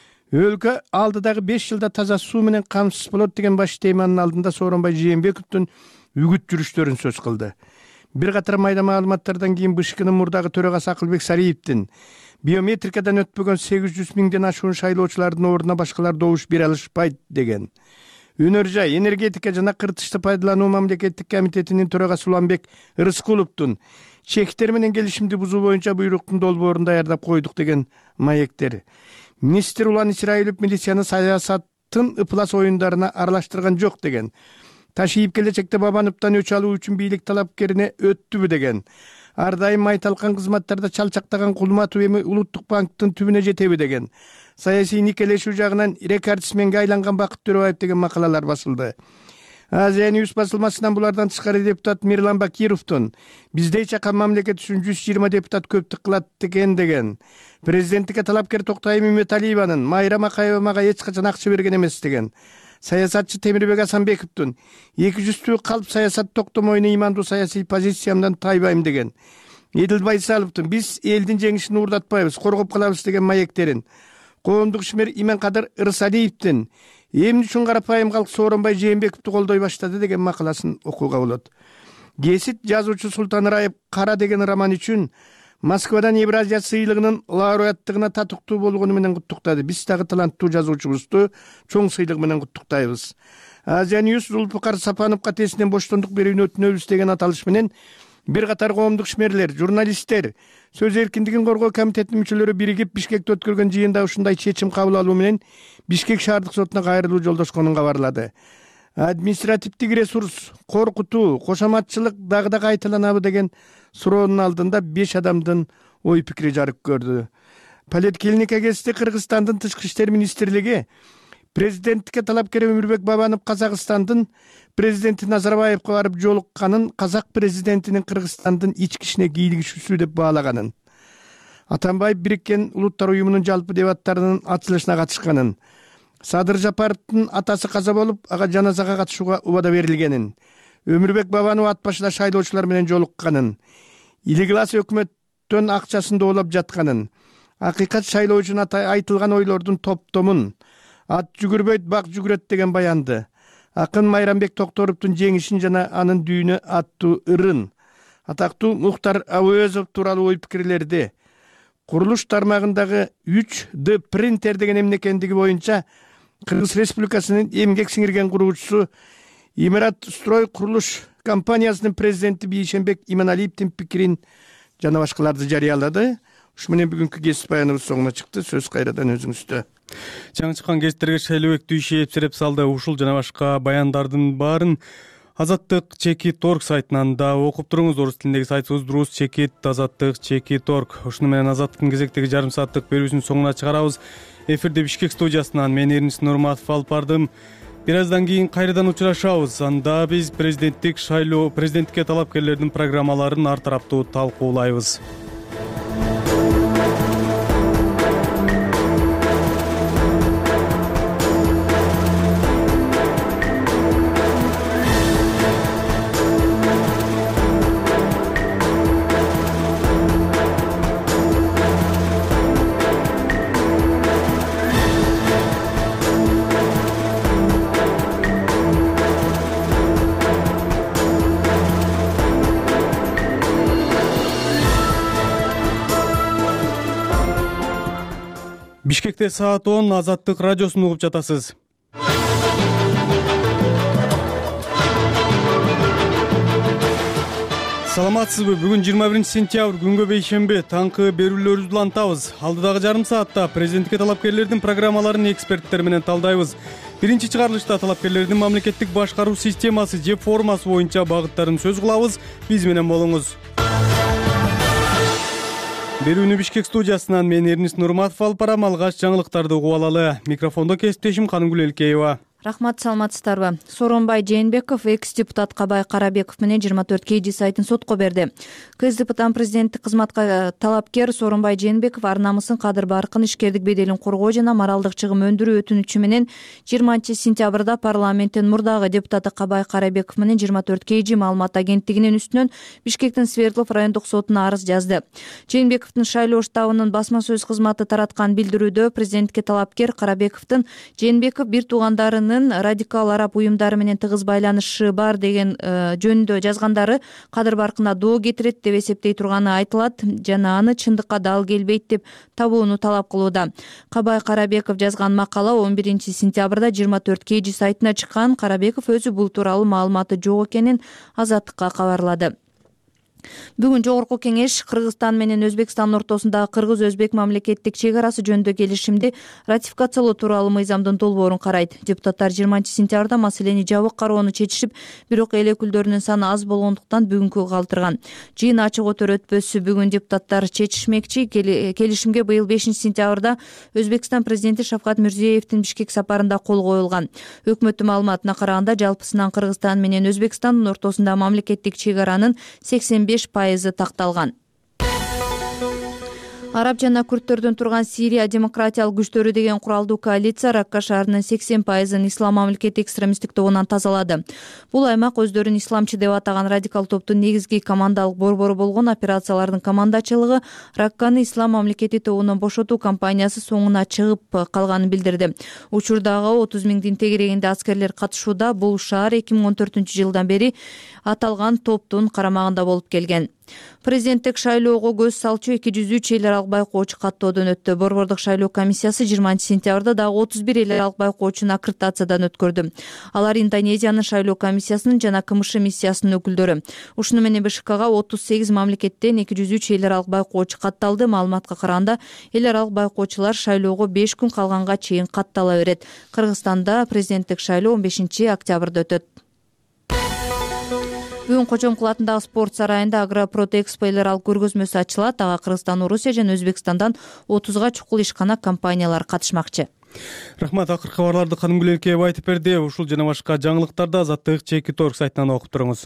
өлкө алдыдагы беш жылда таза суу менен камсыз болот деген баш теманын алдында Сооронбай Жээнбековдун үгүт жүрүштөрүн сөз кылды. Бир катар майда маалыматтардан кийин БШКнын мурдагы төрагасы Акылбек Сариевдин биометрикадан өтпөгөн сегиз жүз миңден ашуун шайлоочулардын ордуна башкалар добуш бере алышпайт деген. Өнөр жай, энергетика жана кыртышты пайдалануу мамлекеттик комитетинин төрагасы Уланбек Рыскуловдун чектер менен келишимди бузуу боюнча буйруктун долбоорун даярдап койдук деген маектер. Министр Улан Исраилов милицияны саясаттын ыплас оюндарына аралаштырган жок деген. Ташиев келечекте Бабановдон өч алуу үчүн бийлик талапкерине өттүбү деген. Ар дайым майталкан кызматтарда чалчактаган Кулматов эми Улуттук банктын түбүнө жетеби деген. Саясий никелешүү жагынан рекордсменге айланган Бакыт Төрөбаев деген макалалар басылды. Азия Ньюс басылмасынан булардан тышкары депутат Мирлан Бакировдун бизде чакан мамлекет үчүн жүз жыйырма депутат көптүк кылат деген деген. Президенттикке талапкер Токтай Мөмөталиеванын Майра Макаева мага эч качан акча берген эмес деген. Саясатчы Темирбек Асанбековдун эки жүздүү калп саясат токтомоюна ыймандуу саясий позициямдан тайбайм деген. Эдил Байсаловдун биз элдин жеңишин уурдатпайбыз, коргоп калабыз деген маектерин. Коомдук ишмер Именкадыр Ырсалиевдин эмне үчүн карапайым калк Сооронбай Жээнбековду колдой баштады деген макаласын окууга болот. Гесит жазуучу Султан Раев Кара деген роман үчүн Москвадан Евразия сыйлыгынын лауреаттыгына татыктуу болгону менен куттуктады. Биз дагы таланттуу жазуучубузду чоң сыйлык менен куттуктайбыз. Азия Ньюс Зулпукар Сапановго тесинен боштондук берүүнү өтүнөбүз деген аталыш менен бир катар коомдук ишмерлер, журналисттер, сөз эркиндигин коргоо комитетинин мүчөлөрү биригип Бишкекте өткөргөн жыйында ушундай чечим кабыл алуу менен Бишкек шаардык сотуна кайрылуу жолдошконун кабарлады. Административдик ресурс, коркутуу, кошоматчылык дагы да кайталанабы деген суроонун алдында беш адамдын ой пикири жарык көрдү. Политклиника гезити Кыргызстандын тышкы иштер министрлиги президенттикке талапкер Өмүрбек Бабанов Казакстандын президенти Назарбаевга барып жолукканын казак президентинин Кыргызстандын ички ишине кийлигишүүсү деп баалаганын. Атамбаев Бириккен Улуттар уюмунун жалпы дебаттарынын ачылышына катышканын. Садыр Жапаровдун атасы каза болуп, ага жаназага катышууга убада берилгенин. Өмүрбек Бабанов ат башында шайлоочулар менен жолукканын. Илиглас өкмөттөн акчасын доолап жатканын. Акыйкат шайлоо үчүн айтылган ойлордун топтомун. Ат жүгүрбөйт, бак жүгүрөт деген баянды. Акын Майрамбек Токторовдун жеңишин жана анын дүйүнө аттуу ырын. Атактуу Мухтар Абуезов тууралуу ой пикирлерди. Курулуш тармагындагы үч дэ принтер деген эмне экендиги боюнча Кыргыз Республикасынын эмгек сиңирген куруучусу Имарат строй курулуш компаниясынын президенти Бейшенбек Иманалиевдин пикирин жана башкаларды жарыялады. Ушу менен бүгүнкү гезит баяныбыз соңуна чыкты. Сөз кайрадан өзүңүздө. жаңы чыккан гезиттерге шайлообек дүйшиев сереп салды. Ушул жана башка баяндардын баарын Азаттык чекит орг сайтынан да окуп туруңуз. Орус тилиндеги сайтыбыз Рус чекит азаттык чекит орг. Ушуну менен Азаттыктын кезектеги жарым сааттык берүүсүнүн соңуна чыгарабыз. Эфирде Бишкек студиясынан мен Эрнис Нурматов алып бардым. Бир аздан кийин кайрадан учурашабыз. Анда биз президенттик шайлоо президенттикке талапкерлердин программаларын ар тараптуу талкуулайбыз. Бишкекте саат он, Азаттык радиосун угуп жатасыз. Саламатсызбы? Бүгүн жыйырма биринчи сентябрь, күнгө бейшемби, таңкы берүүлөрүбүздү улантабыз. Алдыдагы жарым саатта президенттикке талапкерлердин программаларын эксперттер менен талдайбыз. Биринчи чыгарылышта талапкерлердин мамлекеттик башкаруу системасы же формасы боюнча багыттарын сөз кылабыз. Биз менен болуңуз. Берүүнү Бишкек студиясынан мен Эрнис Нурматов алып барам. Алгач жаңылыктарды угуп алалы. Микрофондо кесиптешим Каныгүл Элкеева. Рахмат, саламатсыздарбы? Сооронбай Жээнбеков экс-депутат Кабай Карабеков менен жыйырма төрт кей жи сайтын сотко берди. КСДПдан президенттик кызматка талапкер Сооронбай Жээнбеков ар намысын, кадыр баркын, ишкердик беделин коргоо жана моралдык чыгым өндүрүү өтүнүчү менен жыйырманчы сентябрда парламенттин мурдагы депутаты Кабай Карабеков менен жыйырма төрт кей жи маалымат агенттигинин үстүнөн Бишкектин Свердлов райондук сотуна арыз жазды. Жээнбековдун шайлоо штабынын басма сөз кызматы тараткан билдирүүдө президенттикке талапкер Карабековдун Жээнбеков бир туугандарынын радикал араб уюмдары менен тыгыз байланышы бар деген жөнүндө жазгандары кадыр баркына доо кетирет деп эсептей турганы айтылат жана аны чындыкка дал келбейт деп табууну талап кылууда. Кабай Карабеков жазган макала он биринчи сентябрда жыйырма төрт кей жи сайтына чыккан. Карабеков өзү бул тууралуу маалыматы жок экенин Азаттыкка кабарлады. Бүгүн жогорку кеңеш Кыргызстан менен Өзбекстан ортосундагы кыргыз-өзбек мамлекеттик чек арасы жөнүндө келишимди ратификациялоо тууралуу мыйзамдын долбоорун карайт. Депутаттар жыйырманчы сентябрда маселени жабык кароону чечишип, бирок эл өкүлдөрүнүн саны аз болгондуктан бүгүнкү калтырган. Жыйын ачык отур өтпөсү бүгүн депутаттар чечишмекчи. Келишимге быйыл бешинчи сентябрда Өзбекстан президенти Шавкат Мирзиеевдин Бишкек сапарында кол коюлган. Өкмөттүн маалыматына караганда жалпысынан Кыргызстан менен Өзбекстандын ортосунда мамлекеттик чек аранын сексен беш пайызы такталган. Араб жана күрттөрдөн турган Сирия демократиялык күчтөрү деген куралдуу коалиция Ракка шаарынын сексен пайызын ислам мамлекети экстремисттик тобунан тазалады. Бул аймак өздөрүн исламчы деп атаган радикал топтун негизги командалык борбору болгон операциялардын командачылыгы Ракканы ислам мамлекети тобунан бошотуу кампаниясы соңуна чыгып калганын билдирди. Учурдагы отуз миңдин тегерегинде аскерлер катышууда. Бул шаар эки миң он төртүнчү жылдан бери аталган топтун карамагында болуп келген. Президенттик шайлоого көз салчу эки жүз үч эл аралык байкоочу каттоодон өттү. Борбордук шайлоо комиссиясы жыйырманчы сентябрда дагы отуз бир эл аралык байкоочуну аккредитациядан өткөрдү. Алар Индонезиянын шайлоо комиссиясынын жана КМШ миссиясынын өкүлдөрү. Ушуну менен БШКга отуз сегиз мамлекеттен эки жүз үч эл аралык байкоочу катталды. Маалыматка караганда эл аралык байкоочулар шайлоого беш күн калганга чейин каттала берет. Кыргызстанда президенттик шайлоо он бешинчи октябрда өтөт. Бүгүн Кочомкул атындагы спорт сарайында Агропродэкспо эл аралык көргөзмөсү ачылат. Ага Кыргызстан, Орусия жана Өзбекстандан отузга чукул ишкана компаниялар катышмакчы. Рахмат, акыркы кабарларды Каныгүл Элкеева айтып берди. Ушул жана башка жаңылыктарды Азаттык чекит орг сайтынан окуп туруңуз.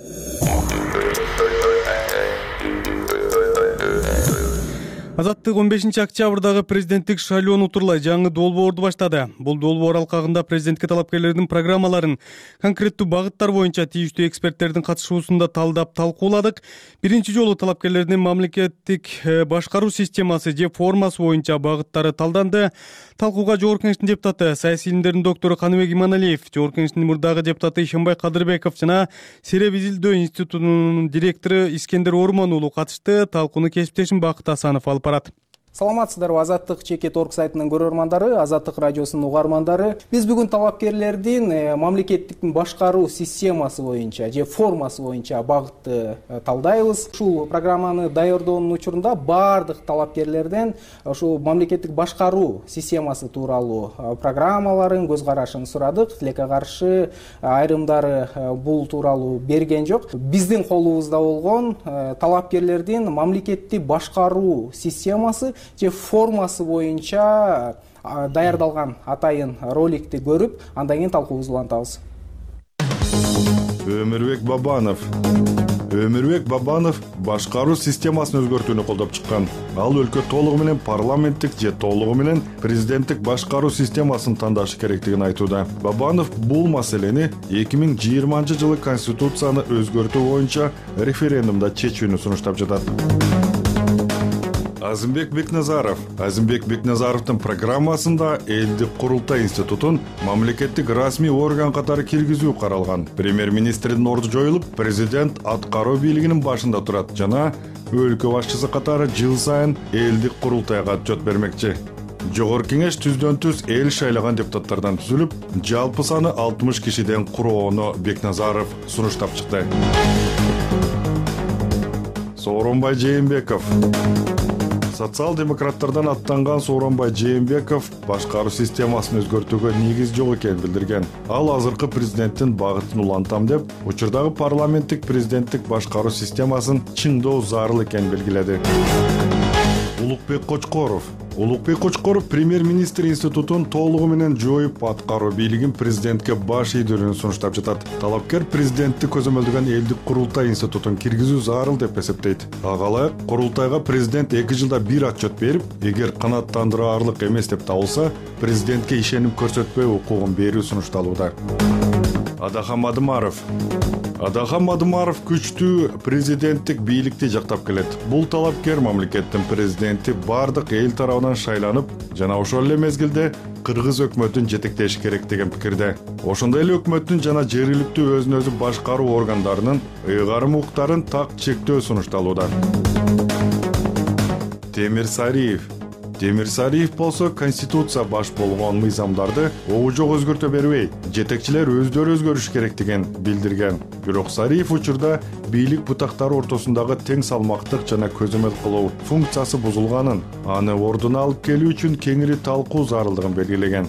Азаттык он бешинчи октябрдагы президенттик шайлоону утурлай жаңы долбоорду баштады. Бул долбоор алкагында президентке талапкерлердин программаларын конкреттүү багыттар боюнча тийиштүү эксперттердин катышуусунда талдап талкууладык. Биринчи жолу талапкерлердин мамлекеттик башкаруу системасы же формасы боюнча багыттары талданды. Талкууга Жогорку кеңештин депутаты, саясий илимдердин доктору Каныбек Иманалиев, Жогорку кеңештин мурдагы депутаты Ишенбай Кадырбеков жана Сереп изилдөө институтунун директору Искендер Ормон уулу катышты. Талкууну кесиптешим Бакыт Асанов алып барат. Саламатсыздарбы, Азаттык Чекет орг сайтынын көрөрмандары, Азаттык радиосунун угармандары. Биз бүгүн талапкерлердин мамлекеттиктин башкаруу системасы боюнча же формасы боюнча багытты талдайбыз. Ушул программаны даярдоонун учурунда баардык талапкерлерден ушул мамлекеттик башкаруу системасы тууралуу программаларын, көз карашын сурадык. Тилекке каршы айрымдары бул тууралуу берген жок. Биздин колубузда болгон талапкерлердин мамлекеттик башкаруу системасы же формасы боюнча даярдалган атайын роликти көрүп, андан кийин талкуубузду улантабыз. Өмүрбек Бабанов Өмүрбек Бабанов башкаруу системасын өзгөртүүнү колдоп чыккан. Ал өлкө толугу менен парламенттик же толугу менен президенттик башкаруу системасын тандашы керектигин айтууда. Бабанов бул маселени эки миң жыйырманчы жылы конституцияны өзгөртүү боюнча референдумда чечүүнү сунуштап жатат. Азымбек Бекназаров Азымбек Бекназаровдун программасында элдик курултай институтун мамлекеттик расмий орган катары киргизүү каралган. Премьер-министрдин орду жоюлуп, президент аткаруу бийлигинин башында турат жана өлкө башчысы катары жыл сайын элдик курултайга отчет бермекчи. Жогорку кеңеш түздөн түз эл шайлаган депутаттардан түзүлүп, жалпы саны алтымыш кишиден куроону Бекназаров сунуштап чыкты. Сооронбай Жээнбеков Социал-демократтардан аттанган Сооронбай Жээнбеков башкаруу системасын өзгөртүүгө негиз жок экенин билдирген. Ал азыркы президенттин багытын улантам деп, учурдагы парламенттик президенттик башкаруу системасын чыңдоо зарыл экенин белгиледи. Улукбек Кочкоров Улукбек Кочкоров премьер-министр институтун толугу менен жоюп, аткаруу бийлигин президентке баш ийдүүнү сунуштап жатат. Талапкер президентти көзөмөлдөгөн элдик курултай институтун киргизүү зарыл деп эсептейт. Ага ылайык курултайга президент эки жылда бир отчет берип, эгер канааттандыраарлык эмес деп табылса, президентке ишеним көрсөтпөө укугун берүү сунушталууда. Адахан Мадымаров Адахан Мадымаров күчтүү президенттик бийликти жактап келет. Бул талапкер мамлекеттин президенти бардык эл тарабынан шайланып, жана ошол эле мезгилде кыргыз өкмөтүн жетектеш керек деген пикирде. Ошондой эле өкмөттүн жана жергиликтүү өзүн өзү башкаруу органдарынын ыйгарым укуктарын так чектөө сунушталууда. Темир Сариев Темир Сариев болсо конституция баш болгон мыйзамдарды оожок өзгөртө бербей, жетекчилер өздөрү өзгөрүш керектигин билдирген. Бирок Сариев учурда бийлик бутактары ортосундагы тең салмактык жана көзөмөл кылуу функциясы бузулганын, аны ордуна алып келүү үчүн кеңири талкуу зарылдыгын белгилеген.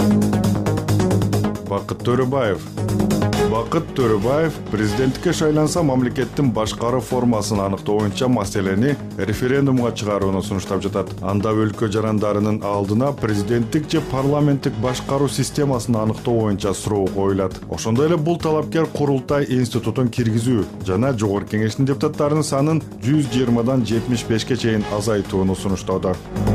Бакыт Төрөбаев Бакыт Төрөбаев президенттикке шайланса мамлекеттин башкаруу формасын аныктоо боюнча маселени референдумга чыгарууну сунуштап жатат. Анда өлкө жарандарынын алдына президенттик же парламенттик башкаруу системасын аныктоо боюнча суроо коюлат. Ошондой эле бул талапкер курултай институтун киргизүү жана жогорку кеңештин депутаттарынын санын жүз жыйырмадан жетимиш бешке чейин азайтууну сунуштоодо.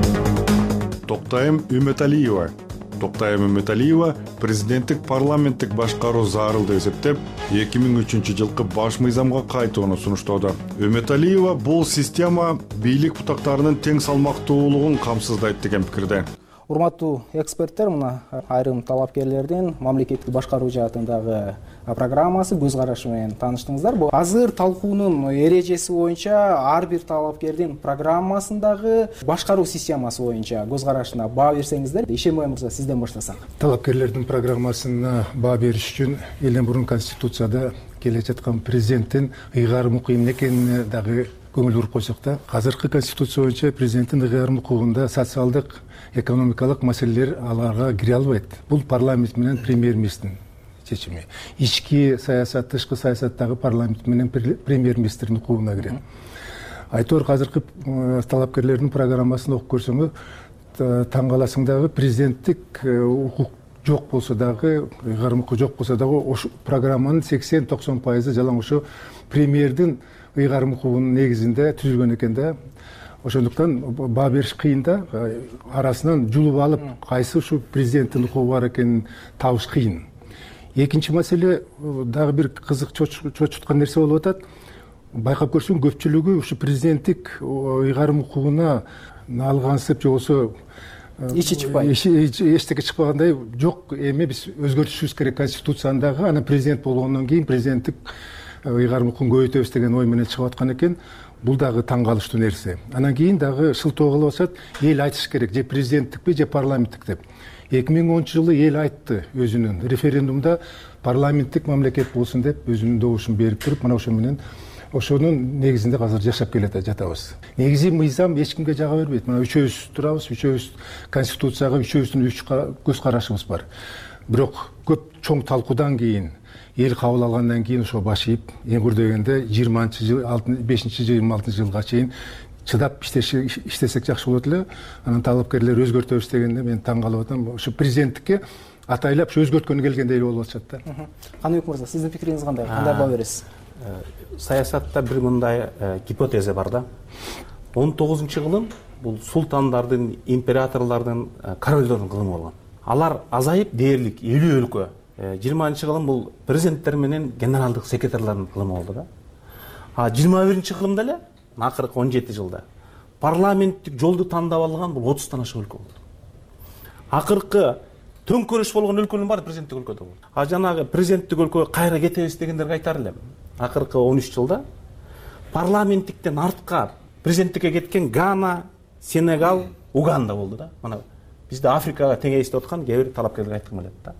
Токтайым Үмөталиева Токтайым Үмөталиева президенттик парламенттик башкаруу зарыл деп эсептеп, эки миң үчүнчү жылкы баш мыйзамга кайтууну сунуштоодо. Үмөталиева бул система бийлик бутактарынын тең салмактуулугун камсыздайт деген пикирде. Урматтуу эксперттер, мына айрым талапкерлердин мамлекеттик башкаруу жаатындагы программасы көз карашы менен тааныштыңыздар. Бул азыр талкуунун эрежеси боюнча ар бир талапкердин программасындагы башкаруу системасы боюнча көз карашына баа берсеңиздер. Ишенбай мырза, сизден баштасак. Талапкерлердин программасына баа бериш үчүн элден мурун конституцияда келе жаткан президенттин ыйгарым укугу эмне экенине дагы көңүл буруп койсок да, азыркы конституция боюнча президенттин ыйгарым укугунда социалдык, экономикалык маселелер аларга кире албайт. Бул парламент менен премьер-министрдин чечими. Ички саясат, тышкы саясаттагы парламент менен премьер-министрдин укугуна кирет. Айтор азыркы талапкерлердин программасын окуп көрсөңөр, таң каласың дагы президенттик укук жок болсо дагы, ыйгарым укугу жок болсо дагы ошол программанын сексен токсон пайызы жалаң ошо премьердин ыйгарым укугунун негизинде түзүлгөн экен да. Ошондуктан баа бериш кыйын да, арасынан жулуп алып, кайсы ушу президенттин укугу бар экенин табыш кыйын. Экинчи маселе, дагы бир кызык чочуткан нерсе болуп атат. Байкап көрсөң, көпчүлүгү ушу президенттик ыйгарым укугуна алгансып же болбосо ичи чыкпай, эчтеке чыкпагандай, жок, эми биз өзгөртүшүбүз керек конституцияндагы, анан президент болгондон кийин президенттик ыйгарым укугун көбөйтөбүз деген ой менен чыгып аткан экен. бул дагы таң калыштуу нерсе. Анан кийин дагы шылтоо кылып атышат, эл айтыш керек, же президенттикпи, же парламенттик деп. эки миң онунчу жылы эл айтты өзүнүн референдумда парламенттик мамлекет болсун деп өзүнүн добушун берип туруп, мына ошо менен ошонун негизинде азыр жашап келе жатабыз. Негизи мыйзам эч кимге жага бербейт. Мына үчөөбүз турабыз, үчөөбүз конституцияга үчөөбүздүн үч көз карашыбыз бар. Бирок көп чоң талкуудан кийин, эл кабыл алгандан кийин ошо башыйып, эң көрдөгөндө жыйырманчы жыл, бешинчи жыйырма алтынчы жылга чейин чыдап иштесек жакшы болот эле. Анан талапкерлер өзгөртөбүз дегенде мен таң калып атам. Ошо президенттикке атайлап ошо өзгөрткөнү келгендей болуп атышат да. Каныбек мырза, сиздин пикириңиз кандай? Кандай баа бересиз? Саясатта бир мындай гипотеза бар да. он тогузунчу кылым бул султандардын, императорлордун, королдордун кылымы болгон. Алар азайып дээрлик элүү өлкө. жыйырманчы кылым бул президенттер менен генералдык секретарлардын кылымы болду да. А жыйырма биринчи кылымда эле акыркы он жети жылда парламенттик жолду тандап алган бул отуздан ашык өлкө болду. Акыркы төңкөрүш болгон өлкөнүн баары президенттик өлкөдө болду. А жанагы президенттик өлкөгө кайра кетебиз дегендерге айтар элем. Акыркы он үч жылда парламенттиктен артка президенттикке кеткен Гана, Сенегал, Уганда болду да. Мына бизде Африкага теңейиштеп аткан кээ бир талапкерлер айткым келет да.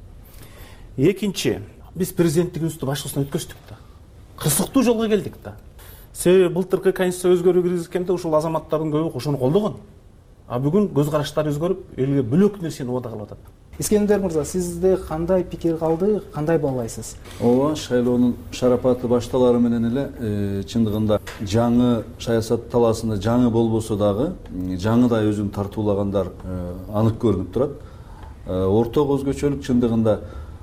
Экинчи, биз президенттигибизди башкысынан өткөздүк да. Кырсыктуу жолго келдик да. Себеби былтыркы конституция өзгөрүү киргизгенде ушул азаматтардын көбү ошону колдогон. А бүгүн көз караштары өзгөрүп, элге бөлөк нерсени убада кылып атат. Искендер мырза, сизде кандай пикир калды, кандай баалайсыз? Ооба, шайлоонун шарапаты башталары менен эле чындыгында жаңы саясат талаасында жаңы болбосо дагы жаңыдай өзүн тартуулагандар анык көрүнүп турат. Орток өзгөчөлүк чындыгында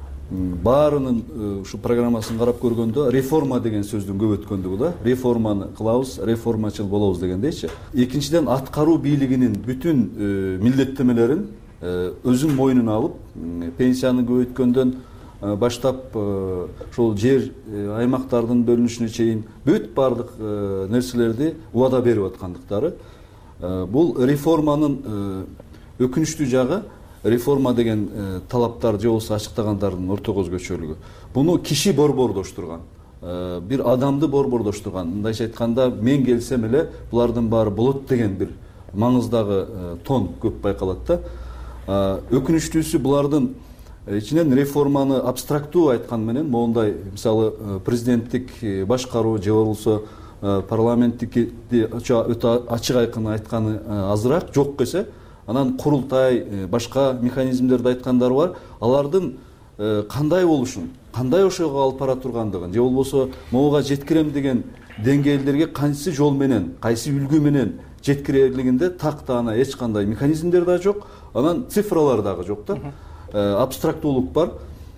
баарынын ушу программасын карап көргөндө реформа деген сөздүн көп өткөндүгү да. Реформаны кылабыз, реформачыл болобуз дегендейчи. Экинчиден аткаруу бийлигинин бүтүн милдеттемелерин өзүн мойнуна алып, пенсияны көбөйткөндөн баштап ошол жер аймактардын бөлүнүшүнө чейин бүт баардык нерселерди убада берип аткандыктары. Бул реформанын өкүнүчтүү жагы, реформа деген талаптар же болбосо ачыктагандардын орток өзгөчөлүгү. Буну киши борбордоштурган, бир адамды борбордоштурган. Мындайча айтканда, мен келсем эле булардын баары болот деген бир маңыздагы тон көп байкалат да. Өкүнүчтүүсү булардын ичинен реформаны абстрактуу айткан менен, моундай мисалы президенттик башкаруу же болбосо парламенттикти өтө ачык айкын айтканы азыраак, жок десе, анан курултай, башка механизмдерди айткандары бар. Алардын кандай болушун, кандай ошого алып бара тургандыгын, же болбосо могуга жеткирем деген деңгээлдерге кайсы жол менен, кайсы үлгү менен жеткирерлигинде так таана эч кандай механизмдер да жок, анан цифралар дагы жок да. Абстрактуулук бар.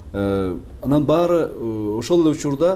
Анан баары ошол эле учурда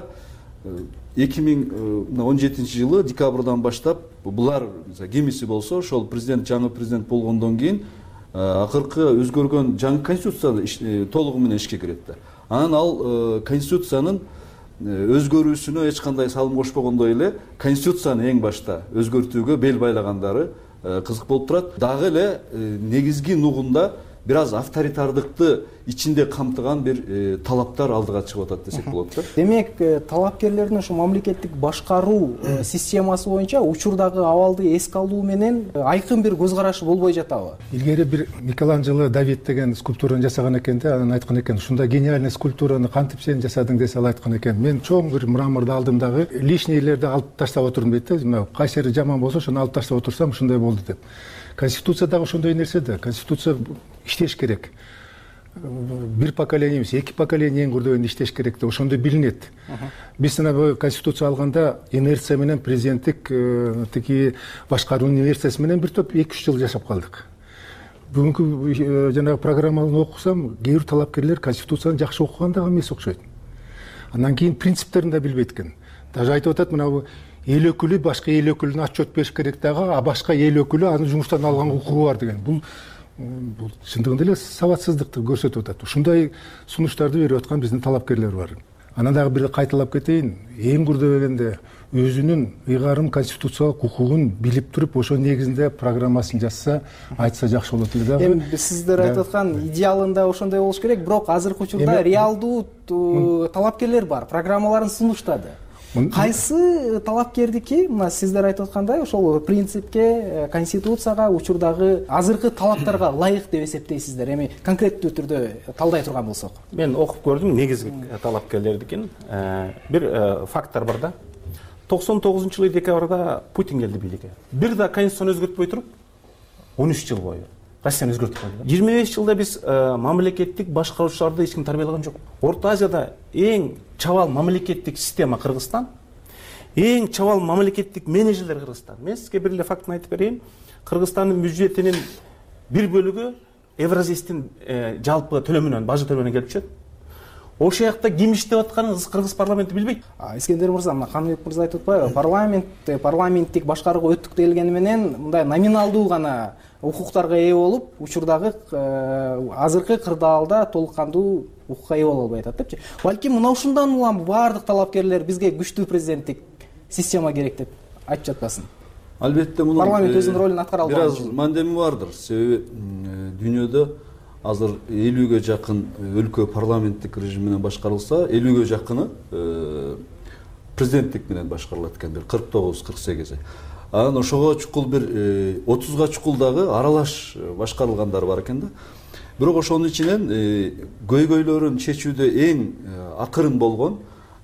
эки миң он жетинчи жылы декабрдан баштап булар кимиси болсо ошол президент, жаңы президент болгондон кийин акыркы өзгөргөн жаңы конституция толугу менен ишке кирет да. Анан ал конституциянын өзгөрүүсүнө эч кандай салым кошпогондой эле конституцияны эң башта өзгөртүүгө бел байлагандары кызык болуп турат. Дагы эле негизги нугунда бир аз авторитардыкты ичинде камтыган бир талаптар алдыга чыгып атат десек болот да. Демек, талапкерлердин ушу мамлекеттик башкаруу системасы боюнча учурдагы абалды эске алуу менен айкын бир көз карашы болбой жатабы? Илгери бир Микеланджело Давид деген скульптураны жасаган экен да, анан айткан экен, ушундай гениальный скульптураны кантип сен жасадың десе, ал айткан экен, мен чоң бир мраморду алдым дагы лишнийлерди алып таштап отурдум дейт да. Кайсы жери жаман болсо ошону алып таштап отурсам ушундай болду деп. Конституция дагы ошондой нерсе да. Конституция иштеш керек. Бир поколение эмес, эки поколение эң көрдөгөндө иштеш керек да, ошондо билинет. Биз мына конституция алганда инерция менен президенттик тиги башкаруунун инерциясы менен бир топ эки үч жыл жашап калдык. Бүгүнкү жанагы программаны окусам, кээ бир талапкерлер конституцияны жакшы окуган дагы эмес окшойт. Андан кийин принциптерин да билбейт экен. Даже айтып атат, мына эл өкүлү башка эл өкүлүнө отчет бериш керек дагы, а башка эл өкүлү аны жумуштан алган укугу бар деген. Бул бул чындыгында эле сабатсыздыкты көрсөтүп атат. Ушундай сунуштарды берип аткан биздин талапкерлер бар. Анан дагы бир кайталап кетейин, эң көрдөгөндө өзүнүн ыйгарым конституциялык укугун билип туруп, ошо негизинде программасын жазса, айтса жакшы болот эле да. Эми сиздер айтып аткан идеалында ошондой болуш керек, бирок азыркы учурда реалдуу талапкерлер бар, программаларын сунуштады. кайсы талапкердики мына сиздер айтып аткандай ошол принципке, конституцияга, учурдагы азыркы талаптарга ылайык деп эсептейсиздер? Эми конкреттүү түрдө талдай турган болсок. Мен окуп көрдүм негизги талапкерлердикин. Бир фактор бар да. токсон тогузунчу жылы декабрда Путин келди бийликке. Бир да конституцияны өзгөртпөй туруп он үч жыл бою Россияны өзгөртүп койду. жыйырма беш жылда биз мамлекеттик башкаруучуларды эч ким тарбиялаган жок. Орто Азияда эң чабал мамлекеттик система Кыргызстан, эң чабал мамлекеттик менеджерлер Кыргызстан. Мен сизге бир эле фактын айтып берейин. Кыргызстандын бюджетинин бир бөлүгү Евразистин жалпы төлөмүнөн, бажы төлөмүнөн келип түшөт. Ошол жакта ким иштеп атканын Кыргыз парламенти билбейт. Искендер мырза, мына Каныбек мырза айтып атпайбы? Парламент, парламенттик башкарууга өттүк делгени менен мындай номиналдуу гана укуктарга ээ болуп, учурдагы азыркы кырдаалда толук кандуу укукка ээ боло албай атат депчи. Балким мына ушундан улам баардык талапкерлер бизге күчтүү президенттик система керек деп айтып жатпасын. Албетте мунун парламент өзүнүн ролун аткара албаган. Бир аз мандеми бардыр. Себеби дүйнөдө азыр элүүгө жакын өлкө парламенттик режим менен башкарылса, элүүгө жакыны президенттик менен башкарылат экен, бир кырк тогуз кырк сегизи. Анан ошого чукул бир отузга чукул дагы аралаш башкарылгандар бар экен да. Бирок ошонун ичинен көйгөйлөрүн чечүүдө эң акырын болгон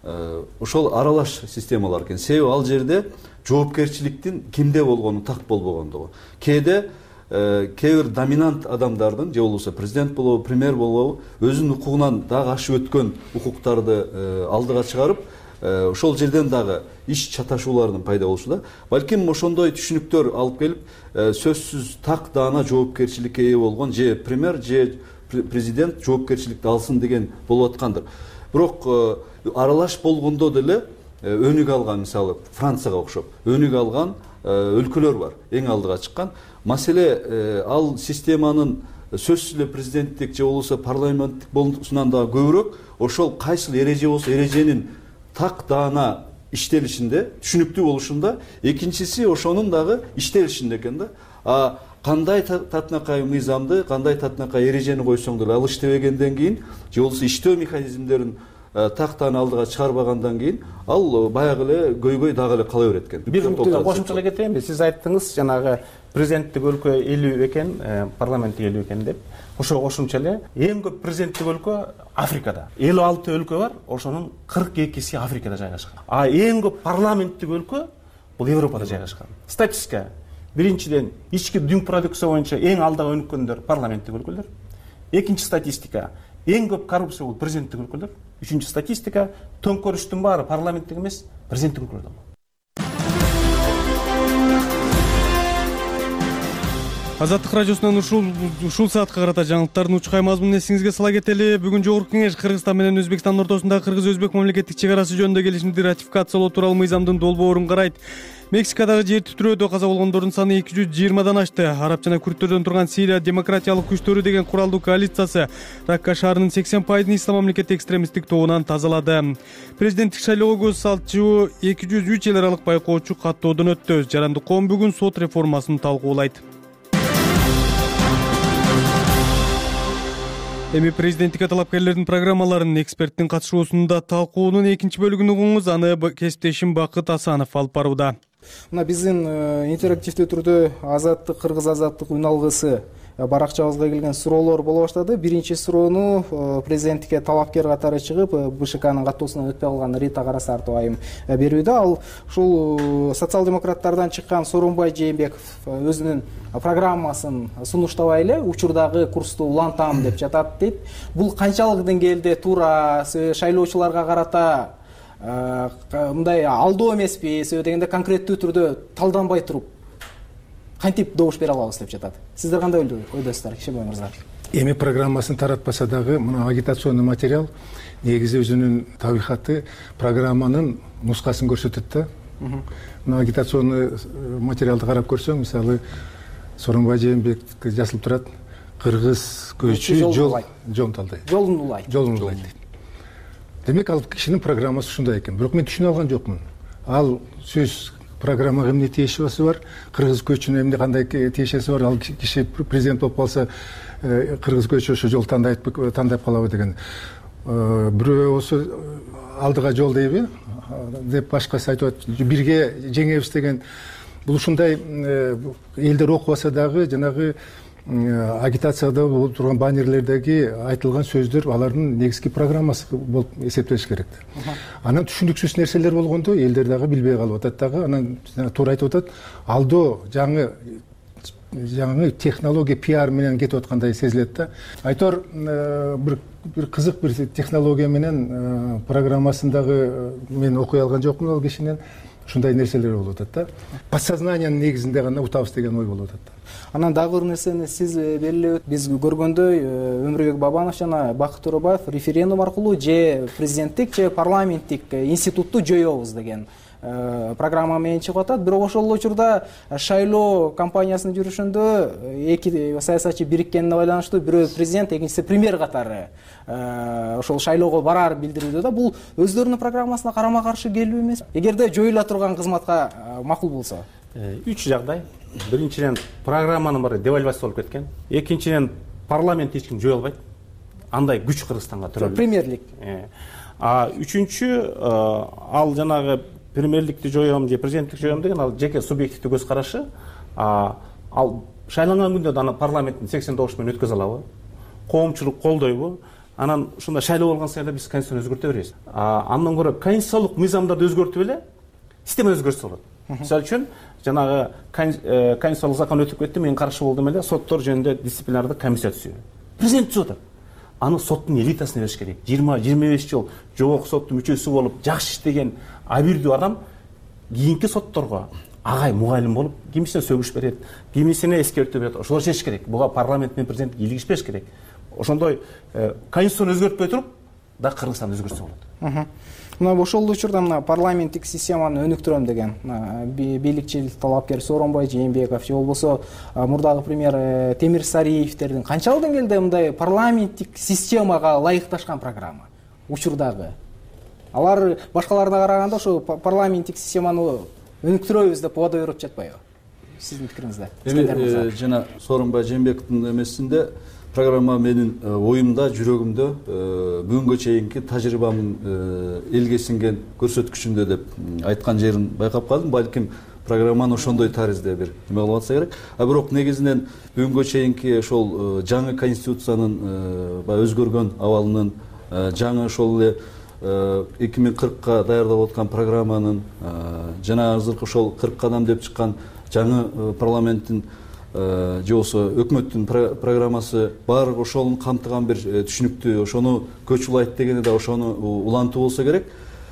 ошол аралаш системалар экен. Себеби ал жерде жоопкерчиликтин кимде болгону так болбогондугу. Кээде кээ бир доминант адамдардын, же болбосо президент болобу, премьер болобу, өзүнүн укугунан дагы ашып өткөн укуктарды алдыга чыгарып, ошол жерден дагы иш чаташуулардын пайда болушу да. Балким ошондой түшүнүктөр алып келип, сөзсүз так даана жоопкерчиликке ээ болгон же премьер, же президент жоопкерчиликти алсын деген болуп аткандыр. Бирок аралаш болгондо деле өнүк алган, мисалы Францияга окшоп өнүк алган өлкөлөр бар, эң алдыга чыккан. Маселе ал системанын сөзсүз эле президенттик же болбосо парламенттик болуусунан дагы көбүрөөк ошол кайсыл эреже болсо эреженин так даана иштелишинде, түшүнүктүү болушунда, экинчиси ошонун дагы иштелишинде экен да. А кандай татынакай мыйзамды, кандай татынакай эрежени койсоң деле ал иштебегенден кийин, же болбосо иштөө механизмдерин так даана алдыга чыгарбагандан кийин, ал баягы эле көйгөй дагы эле кала берет экен. Бир мүнөттө кошумчалай кетейинби? Сиз айттыңыз, жанагы президенттик өлкө элүү экен, парламенттик элүү экен деп. Ошо кошумча эле эң көп президенттик өлкө Африкада. элүү алты өлкө бар, ошонун кырк экиси Африкада жайгашкан. А эң көп парламенттик өлкө бул Европада жайгашкан. Статистика: биринчиден, ички дүң продукция боюнча эң алдыга өнүккөндөр парламенттик өлкөлөр. Экинчи статистика: эң көп коррупция бул президенттик өлкөлөр. Үчүнчү статистика: төңкөрүштүн баары парламенттик эмес, президенттик өлкөлөрдө. Азаттык радиосунан ушул ушул саатка карата жаңылыктардын учкай мазмунун эсиңизге сала кетели. Бүгүн Жогорку Кеңеш Кыргызстан менен Өзбекстандын ортосундагы кыргыз-өзбек мамлекеттик чек арасы жөнүндө келишимди ратификациялоо тууралуу мыйзамдын долбоорун карайт. Мексикадагы жер титирөөдө каза болгондордун саны эки жүз жыйырмадан ашты. Араб жана күрттөрдөн турган Сирия демократиялык күчтөрү деген куралдуу коалициясы Ракка шаарынын сексен пайызын ислам мамлекети экстремисттик тобунан тазалады. Президенттик шайлоого көз салчу эки жүз үч эл аралык байкоочу каттоодон өттү. Жарандык коом бүгүн сот реформасын талкуулайт. Эми президенттикке талапкерлердин программаларын эксперттин катышуусунда талкуунун экинчи бөлүгүн угуңуз. Аны кесиптешим Бакыт Асанов алып барууда. Мына биздин интерактивдүү түрдө Азаттык Кыргыз Азаттык үн алгысы баракчабызга келген суроолор боло баштады. Биринчи суроону президенттикке талапкер катары чыгып, БШКнын каттоосунан өтпөй калган Рита Карасартова айым берүүдө. Ал ушул социал-демократтардан чыккан Сооронбай Жээнбеков өзүнүн программасын сунуштабай эле учурдагы курсту улантам деп жатат дейт. Бул канчалык деңгээлде туура, шайлоочуларга карата мындай алдоо эмеспи, себеби дегенде конкреттүү түрдө талданбай туруп кантип добуш бере алабыз деп жатат. Сиздер кандай ойдосуздар, Кишимбай мырза? Эми программасын таратпаса дагы мына агитационный материал негизи өзүнүн табигаты программанын нускасын көрсөтөт да. Мына агитационный материалды карап көрсөң, мисалы Сооронбай Жээнбеков жазылып турат: кыргыз көчү жол жол талдайт. Жолун улайт. Жолун улайт дейт. Демек ал кишинин программасы ушундай экен. Бирок мен түшүнө алган жокмун. Ал сөз программага эмне тиешеси бар, кыргыз көчүнө эмне кандай тиешеси бар, ал киши президент болуп калса кыргыз көчү ошо жол тандайт тандап калабы деген. Бирөө болсо алдыга жол дейби, деп башкасы айтып атат, бирге жеңебиз деген. Бул ушундай элдер окубаса дагы жанагы агитацияда болуп турган баннерлердеги айтылган сөздөр алардын негизги программасы болуп эсептелиш керек. Анан түшүнүксүз нерселер болгондо элдер дагы билбей калып атат дагы. Анан туура айтып атат, алдоо жаңы жаңы технология пиар менен кетип аткандай сезилет да. Айтор бир бир кызык бир технология менен программасындагы мен окуй алган жокмун ал кишинен. Ушундай нерселер болуп атат да. Подсознаниянын негизинде гана утабыз деген ой болуп атат. Анан дагы бир нерсени сиз белгилеп, биз көргөндөй Өмүрбек Бабанов жана Бакыт Төрөбаев референдум аркылуу же президенттик же парламенттик институтту жоёбуз деген программа менен чыгып атат. Бирок ошол учурда шайлоо кампаниясынын жүрүшүндө эки саясатчы бириккенине байланыштуу бирөө президент, экинчиси премьер катары ошол шайлоого бараар билдирүүдө да. Бул өздөрүнүн программасына карама каршы келүү эмес? Эгерде жоюла турган кызматка макул болсо? Үч жагдай. Биринчиден, программанын баары девальвация болуп кеткен. Экинчиден, парламент эч ким жоя албайт. Андай күч Кыргызстанга төрөлдү. Премьерлик. А үчүнчү, ал жанагы премьерликти жоём же президенттик жоём деген ал жеке субъективдүү көз карашы. Ал шайланган күндө да парламенттин сексен добуш менен өткөзө алабы? Коомчулук колдойбу? Анан ушундай шайлоо болгон сайда биз конституцияны өзгөртө беребиз. Андан көрө конституциялык мыйзамдарды өзгөртүп эле система өзгөртсө болот. Мисалы үчүн жанагы конституциялык закон өтүп кетти, мен каршы болдум эле, соттор жөнүндө дисциплинардык комиссия түзүү. Президент түзүп атат. Аны соттун элитасына бериш керек. жыйырма жыйырма беш жыл жогорку соттун мүчөсү болуп, жакшы иштеген абийирдүү адам кийинки сотторго агай мугалим болуп, кимисине сөгүш берет, кимисине эскертүү берет. Ошолор чечиш керек. Буга парламент менен президент кийлигишпеш керек. Ошондой конституцияны өзгөртпөй туруп, да Кыргызстанды өзгөртсө болот. Мына ошол учурда мына парламенттик системаны өнүктүрөм деген бийликчил талапкер Сооронбай Жээнбеков же болбосо мурдагы премьер Темир Сариевтердин канчалык деңгээлде мындай парламенттик системага ылайыкташкан программа учурдагы? Алар башкаларына караганда ошо парламенттик системаны өнүктүрөбүз деп убада берип жатпайбы? Сиздин пикириңизде? Эми жана Сооронбай Жээнбековдун эмесинде программа менин оюмда, жүрөгүмдө бүгүнгө чейинки тажрыйбамдын элге сиңген көрсөткүчүндө деп айткан жерин байкап калдым. Балким программаны ошондой таризде бир неме кылып атса керек. А бирок негизинен бүгүнгө чейинки ошол жаңы конституциянын өзгөргөн абалынын, жаңы ошол эле эки миң кыркка даярдап аткан программанын, жана азыркы ошол кырк кадам деп чыккан жаңы парламенттин же болбосо өкмөттүн программасы баары ошонун камтыган бир түшүнүктүү, ошону көч улайт дегени да ошону улантуу болсо керек.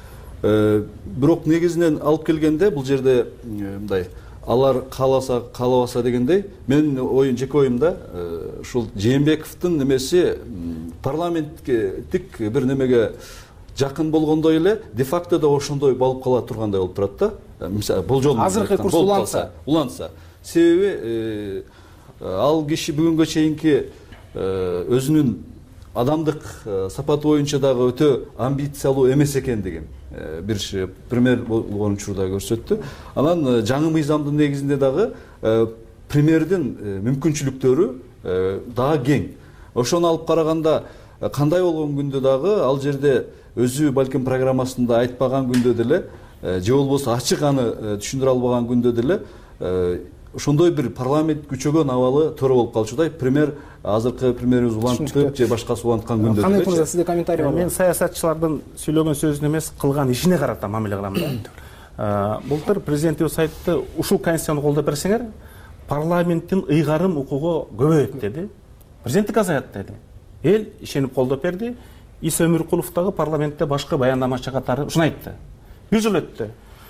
Бирок негизинен алып келгенде бул жерде мындай алар кааласа каалабаса дегендей, менин оюм, жеке оюмда ушул Жээнбековдун немеси парламенттик бир немеге жакын болгондой эле де факто да ошондой болуп кала тургандай болуп турат да. Мисалы болжол азыркы курс улантса, улантса. Себеби ал киши бүгүнгө чейинки өзүнүн адамдык сапаты боюнча дагы өтө амбициялуу эмес экендигин бир премьер болгон учурда көрсөттү. Анан жаңы мыйзамдын негизинде дагы премьердин мүмкүнчүлүктөрү дагы кең. Ошону алып караганда кандай болгон күндө дагы ал жерде өзү балким программасында айтпаган күндө деле же болбосо ачык аны түшүндүрө албаган күндө деле ошондой бир парламент күчөгөн абалы төрө болуп калчудай. Премьер азыркы премьерибиз улантып же башкасы уланткан күндө. Кандай мырза, сизде комментарий бар? Мен саясатчылардын сөйлөгөн сөзүнө эмес, кылган ишине карата мамиле кылам да. Былтыр президентибиз айтты, ушул конституцияны колдоп берсеңер, парламенттин ыйгарым укугу көбөйөт деди. Президенттик азаят деди. Эл ишенип колдоп берди. Иса Өмүркулов дагы парламентте башкы баяндамачы катары ушуну айтты. Бир жыл өттү.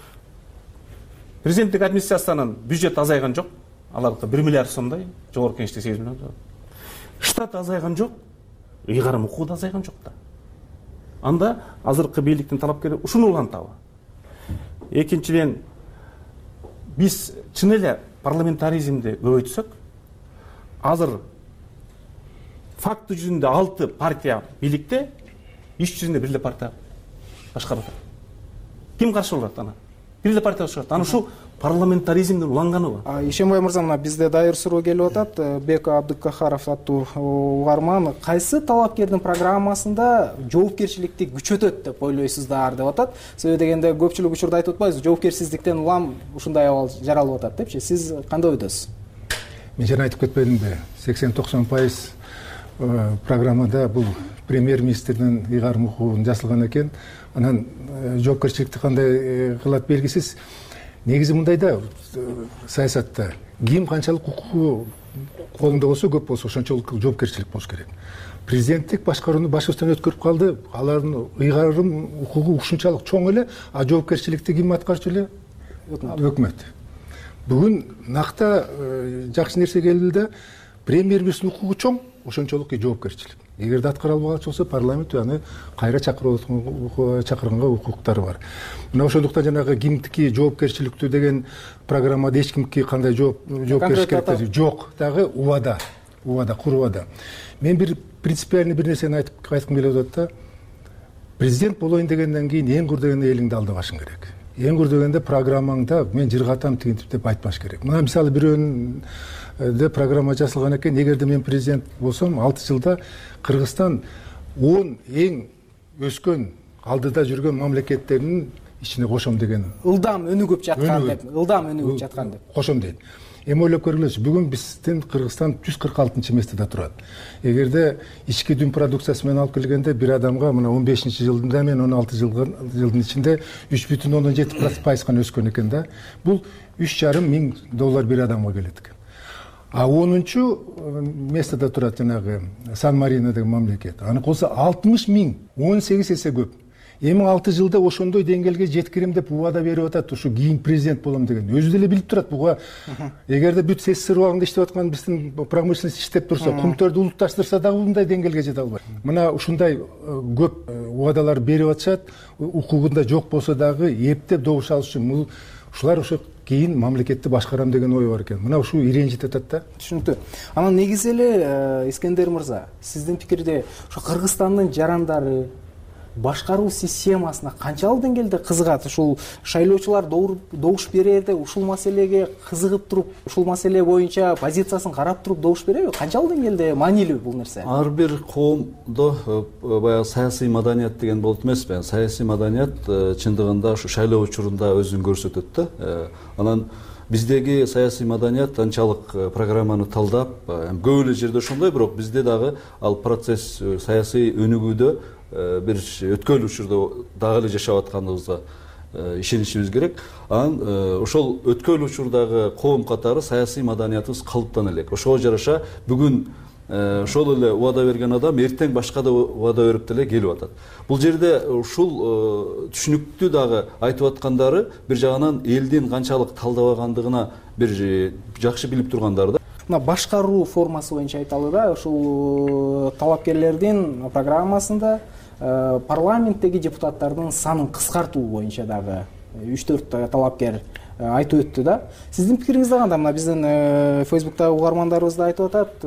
Президенттик администрациянын бюджети азайган жок. Алардыкы бир миллиард сомдой, жогорку кеңеште сегиз миллион. Штат азайган жок, ыйгарым укугу да азайган жок да. Анда азыркы бийликтин талапкери ушуну улантабы? Экинчиден, биз чын эле парламентаризмди көбөйтсөк, азыр факты жүзүндө алты партия бийликте, иш жүзүндө бир эле партия башкарат. Ким каршы болот ана? Бир эле партия башкарат. Аны ушу парламентаризмдин уланганыбы? Ишенбай мырза, мына бизде дайыр суроо келип атат. Бек Абдыкахаров аттуу угарман кайсы талапкердин программасында жоопкерчиликти күчөтөт деп ойлойсуздар деп атат. Себеби дегенде көпчүлүк учурда айтып атпайбызбы, жоопкерсиздиктен улам ушундай абал жаралып атат депчи. Сиз кандай ойдосуз? Мен жана айтып кетпедимби, сексен токсон пайыз программада бул премьер-министрдин ыйгарым укугун жасалган экен. Анан жоопкерчиликти кандай кылат белгисиз. Негизи мындай да, саясатта ким канчалык укугу колунда болсо, көп болсо, ошончолук жоопкерчилик болуш керек. Президенттик башкарууну башыбыздан өткөрүп калды. Алардын ыйгарым укугу ушунчалык чоң эле, а жоопкерчиликти ким аткарчу эле? Өкмөт. Бүгүн накта жакшы нерсе келди да, премьер-министрдин укугу чоң, ошончолук жоопкерчилик. Эгерде аткара албаган болсо, парламент аны кайра чакырганга укуктары бар. Мына ошондуктан жанагы кимдики жоопкерчиликтүү деген программада эч кимге кандай жоопкерчилик жок, дагы убада, убада, кур убада. Мен бир принципиальный бир нерсени айтып айткым келип атат да. Президент болоюн дегенден кийин эң курдөгөндө элиңди алдабашың керек. Эң курдөгөндө программаңда мен жыргатам тигинтип деп айтпаш керек. Мына мисалы бирөөнүндө программа жасалган экен. Эгерде мен президент болсом, алты жылда Кыргызстан он эң өскөн, алдыда жүргөн мамлекеттердин ичине кошом деген. Ылдам өнүгүп жаткан деп, ылдам өнүгүп жаткан деп. Кошом дейт. Эми ойлоп көргүлөчү, бүгүн биздин Кыргызстан жүз кырк алтынчы местеде турат. Эгерде ички дүң продукциясы менен алып келгенде бир адамга мына он бешинчи жылында мен он алты жылдын ичинде үч бүтүн ондон жети пайыз гана өскөн экен да. Бул үч жарым миң доллар бир адамга келет экен. А онунчу местеде турат жанагы Сан-Марино деген мамлекет. Аны болсо алтымыш миң, он сегиз эсе көп. Эми алты жылда ошондой деңгээлге жеткирем деп убада берип атат. Ушу кийин президент болом деген. Өзү деле билип турат буга. Эгерде бүт СССР убагында иштеп аткан биздин промышленность иштеп турса, кумтөрдү улутташтырса дагы мындай деңгээлге жете албайт. Мына ушундай көп убадалар берип атышат. Укугунда жок болсо дагы эптеп добуш алыш үчүн ушулар ошо кийин мамлекетти башкарам деген ой бар экен. Мына ушул иренжитип атат да. Түшүнүктүү. Анан негизи эле Искендер мырза, сиздин пикирде ушу Кыргызстандын жарандары башкаруу системасына канчалык деңгээлде кызыгат? Ушул шайлоочулар добуш берерде ушул маселеге кызыгып туруп, ушул маселе боюнча позициясын карап туруп добуш береби? Канчалык деңгээлде маанилүү бул нерсе? Ар бир коомдо баягы саясий маданият деген болот эмеспи? Саясий маданият чындыгында ушу шайлоо учурунда өзүн көрсөтөт да. Анан биздеги саясий маданият анчалык программаны талдап, көп эле жерде ошондой, бирок бизде дагы ал процесс саясий өнүгүүдө бир өткөн учурда дагы эле жашап атканыбызга ишенишибиз керек. Анан ошол өткөн учурдагы коом катары саясий маданиятыбыз калыптана элек. Ошого жараша бүгүн ошол эле убада берген адам эртең башка да убада берип деле келип атат. Бул жерде ушул түшүнүктүү дагы айтып аткандары бир жагынан элдин канчалык талдабагандыгына бир жакшы билип тургандары да. Мына башкаруу формасы боюнча айталы да, ушул талапкерлердин программасында парламенттеги депутаттардын санын кыскартуу боюнча дагы үч төрт талапкер айтып өттү да. Сиздин пикириңизде кандай? Мына биздин Facebook'тагы угармандарыбыз да айтып атат,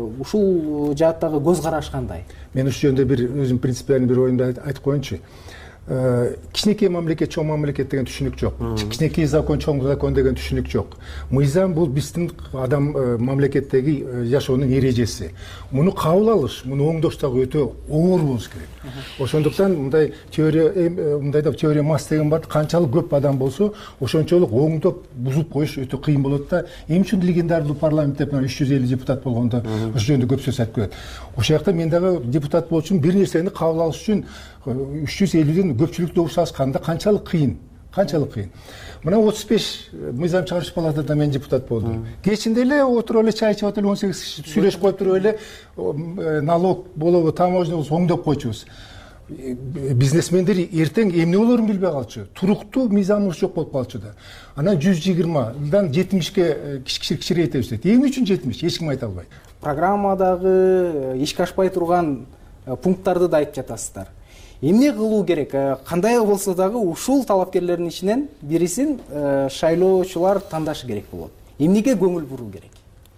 ушул жааттагы көз караш кандай? Мен ушул жөнүндө бир өзүм принципиальный бир оюмду айтып коеюнчу. Кичинекей мамлекет, чоң мамлекет деген түшүнүк жок. Кичинекей закон, чоң закон деген түшүнүк жок. Мыйзам бул биздин адам мамлекеттеги жашоонун эрежеси. Муну кабыл алыш, муну оңдоштогу өтө оор болуш керек. Ошондуктан мындай теория, мындай да теория масс деген бар. Канчалык көп адам болсо, ошончолук оңдоп бузуп коюш өтө кыйын болот да. Эмне үчүн легендардуу парламентте үч жүз элүү депутат болгондо ошол жөнүндө көп сөз айтып келет. Ошол жакта мен дагы депутат болуш үчүн бир нерсени кабыл алыш үчүн үч жүз элүүдөн көпчүлүк добуш алышканда канчалык кыйын, канчалык кыйын. Мына отуз беш мыйзам чыгаруучу палатада мен депутат болдум. Кечинде эле отуруп эле чай ичип атып он сегиз киши сүйлөшүп коюп туруп эле налог болобу, таможня болобу оңдоп койчубуз. Бизнесмендер эртең эмне болорун билбей калчу. Туруктуу мыйзамыбыз жок болуп калчу да. Анан жүз жыйырмадан жетимишке кичирейтебиз дейт. Эмне үчүн жетимиш? Эч ким айта албайт. Программадагы ишке ашпай турган пункттарды да айтып жатасыздар. Эмне кылуу керек? Кандай болсо дагы ушул талапкерлердин ичинен бирисин шайлоочулар тандашы керек болот. Эмнеге көңүл буруу керек?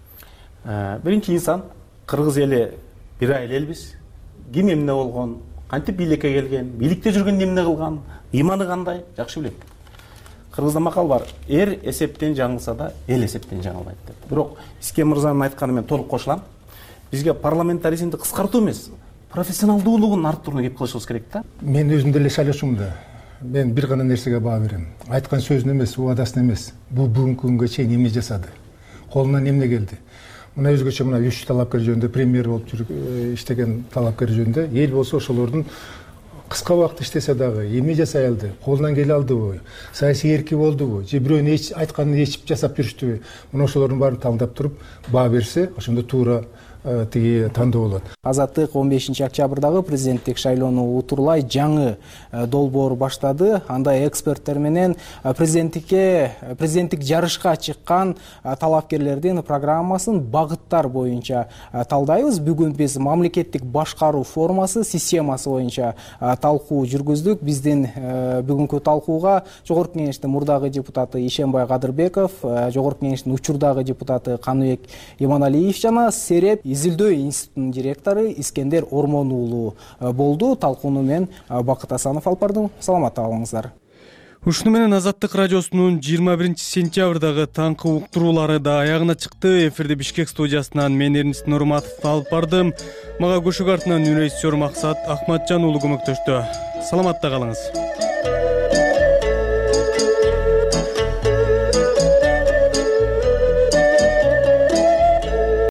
Биринчи инсан, кыргыз эли бир айыл элбиз. Ким эмне болгон, кантип бийликке келген, бийликте жүргөндө эмне кылган, ыйманы кандай, жакшы билет. кыргызда макал бар: эр эсептен жаңылса да эл эсептен жаңылбайт деп. Бирок Искен мырзанын айтканына мен толук кошулам. Бизге парламентаризмди кыскартуу эмес, профессионалдуулугун арттырууну кеп кылышыбыз керек да. Мен өзүм деле шайлоочумун да. Мен бир гана нерсеге баа берем. Айткан сөзүн эмес, убадасын эмес. Бул бүгүнкү күнгө чейин эмне жасады? Колунан эмне келди? Мына өзгөчө мына үч талапкер жөнүндө премьер болуп жүрүп иштеген талапкер жөнүндө эл болсо ошолордун кыска убакыт иштесе дагы эмне жасай алды? Колунан келе алдыбы? Саясий эрки болдубу? Же бирөөнүн айтканын ээрчип жасап жүрүштүбү? Мына ошолордун баарын тандап туруп баа берсе, ошондо туура тиги тандоо болот. Азаттык он бешинчи октябрдагы президенттик шайлоону утурлай жаңы долбоор баштады. Анда эксперттер менен президенттикке президенттик жарышка чыккан талапкерлердин программасын багыттар боюнча талдайбыз. Бүгүн биз мамлекеттик башкаруу формасы, системасы боюнча талкуу жүргүздүк. Биздин бүгүнкү талкууга Жогорку Кеңештин мурдагы депутаты Ишенбай Кадырбеков, Жогорку Кеңештин учурдагы депутаты Каныбек Иманалиев жана Сереп изилдөө институтунун директору Искендер Ормон уулу болду. Талкууну мен Бакыт Асанов алып бардым. Саламатта калыңыздар. Ушуну менен Азаттык радиосунун жыйырма биринчи сентябрдагы таңкы уктуруулары да аягына чыкты. Эфирди Бишкек студиясынан мен Эрнис Нурматов алып бардым. Мага көшүк артынан режиссер Максат Акматжан уулу көмөктөштү. Саламатта калыңыз.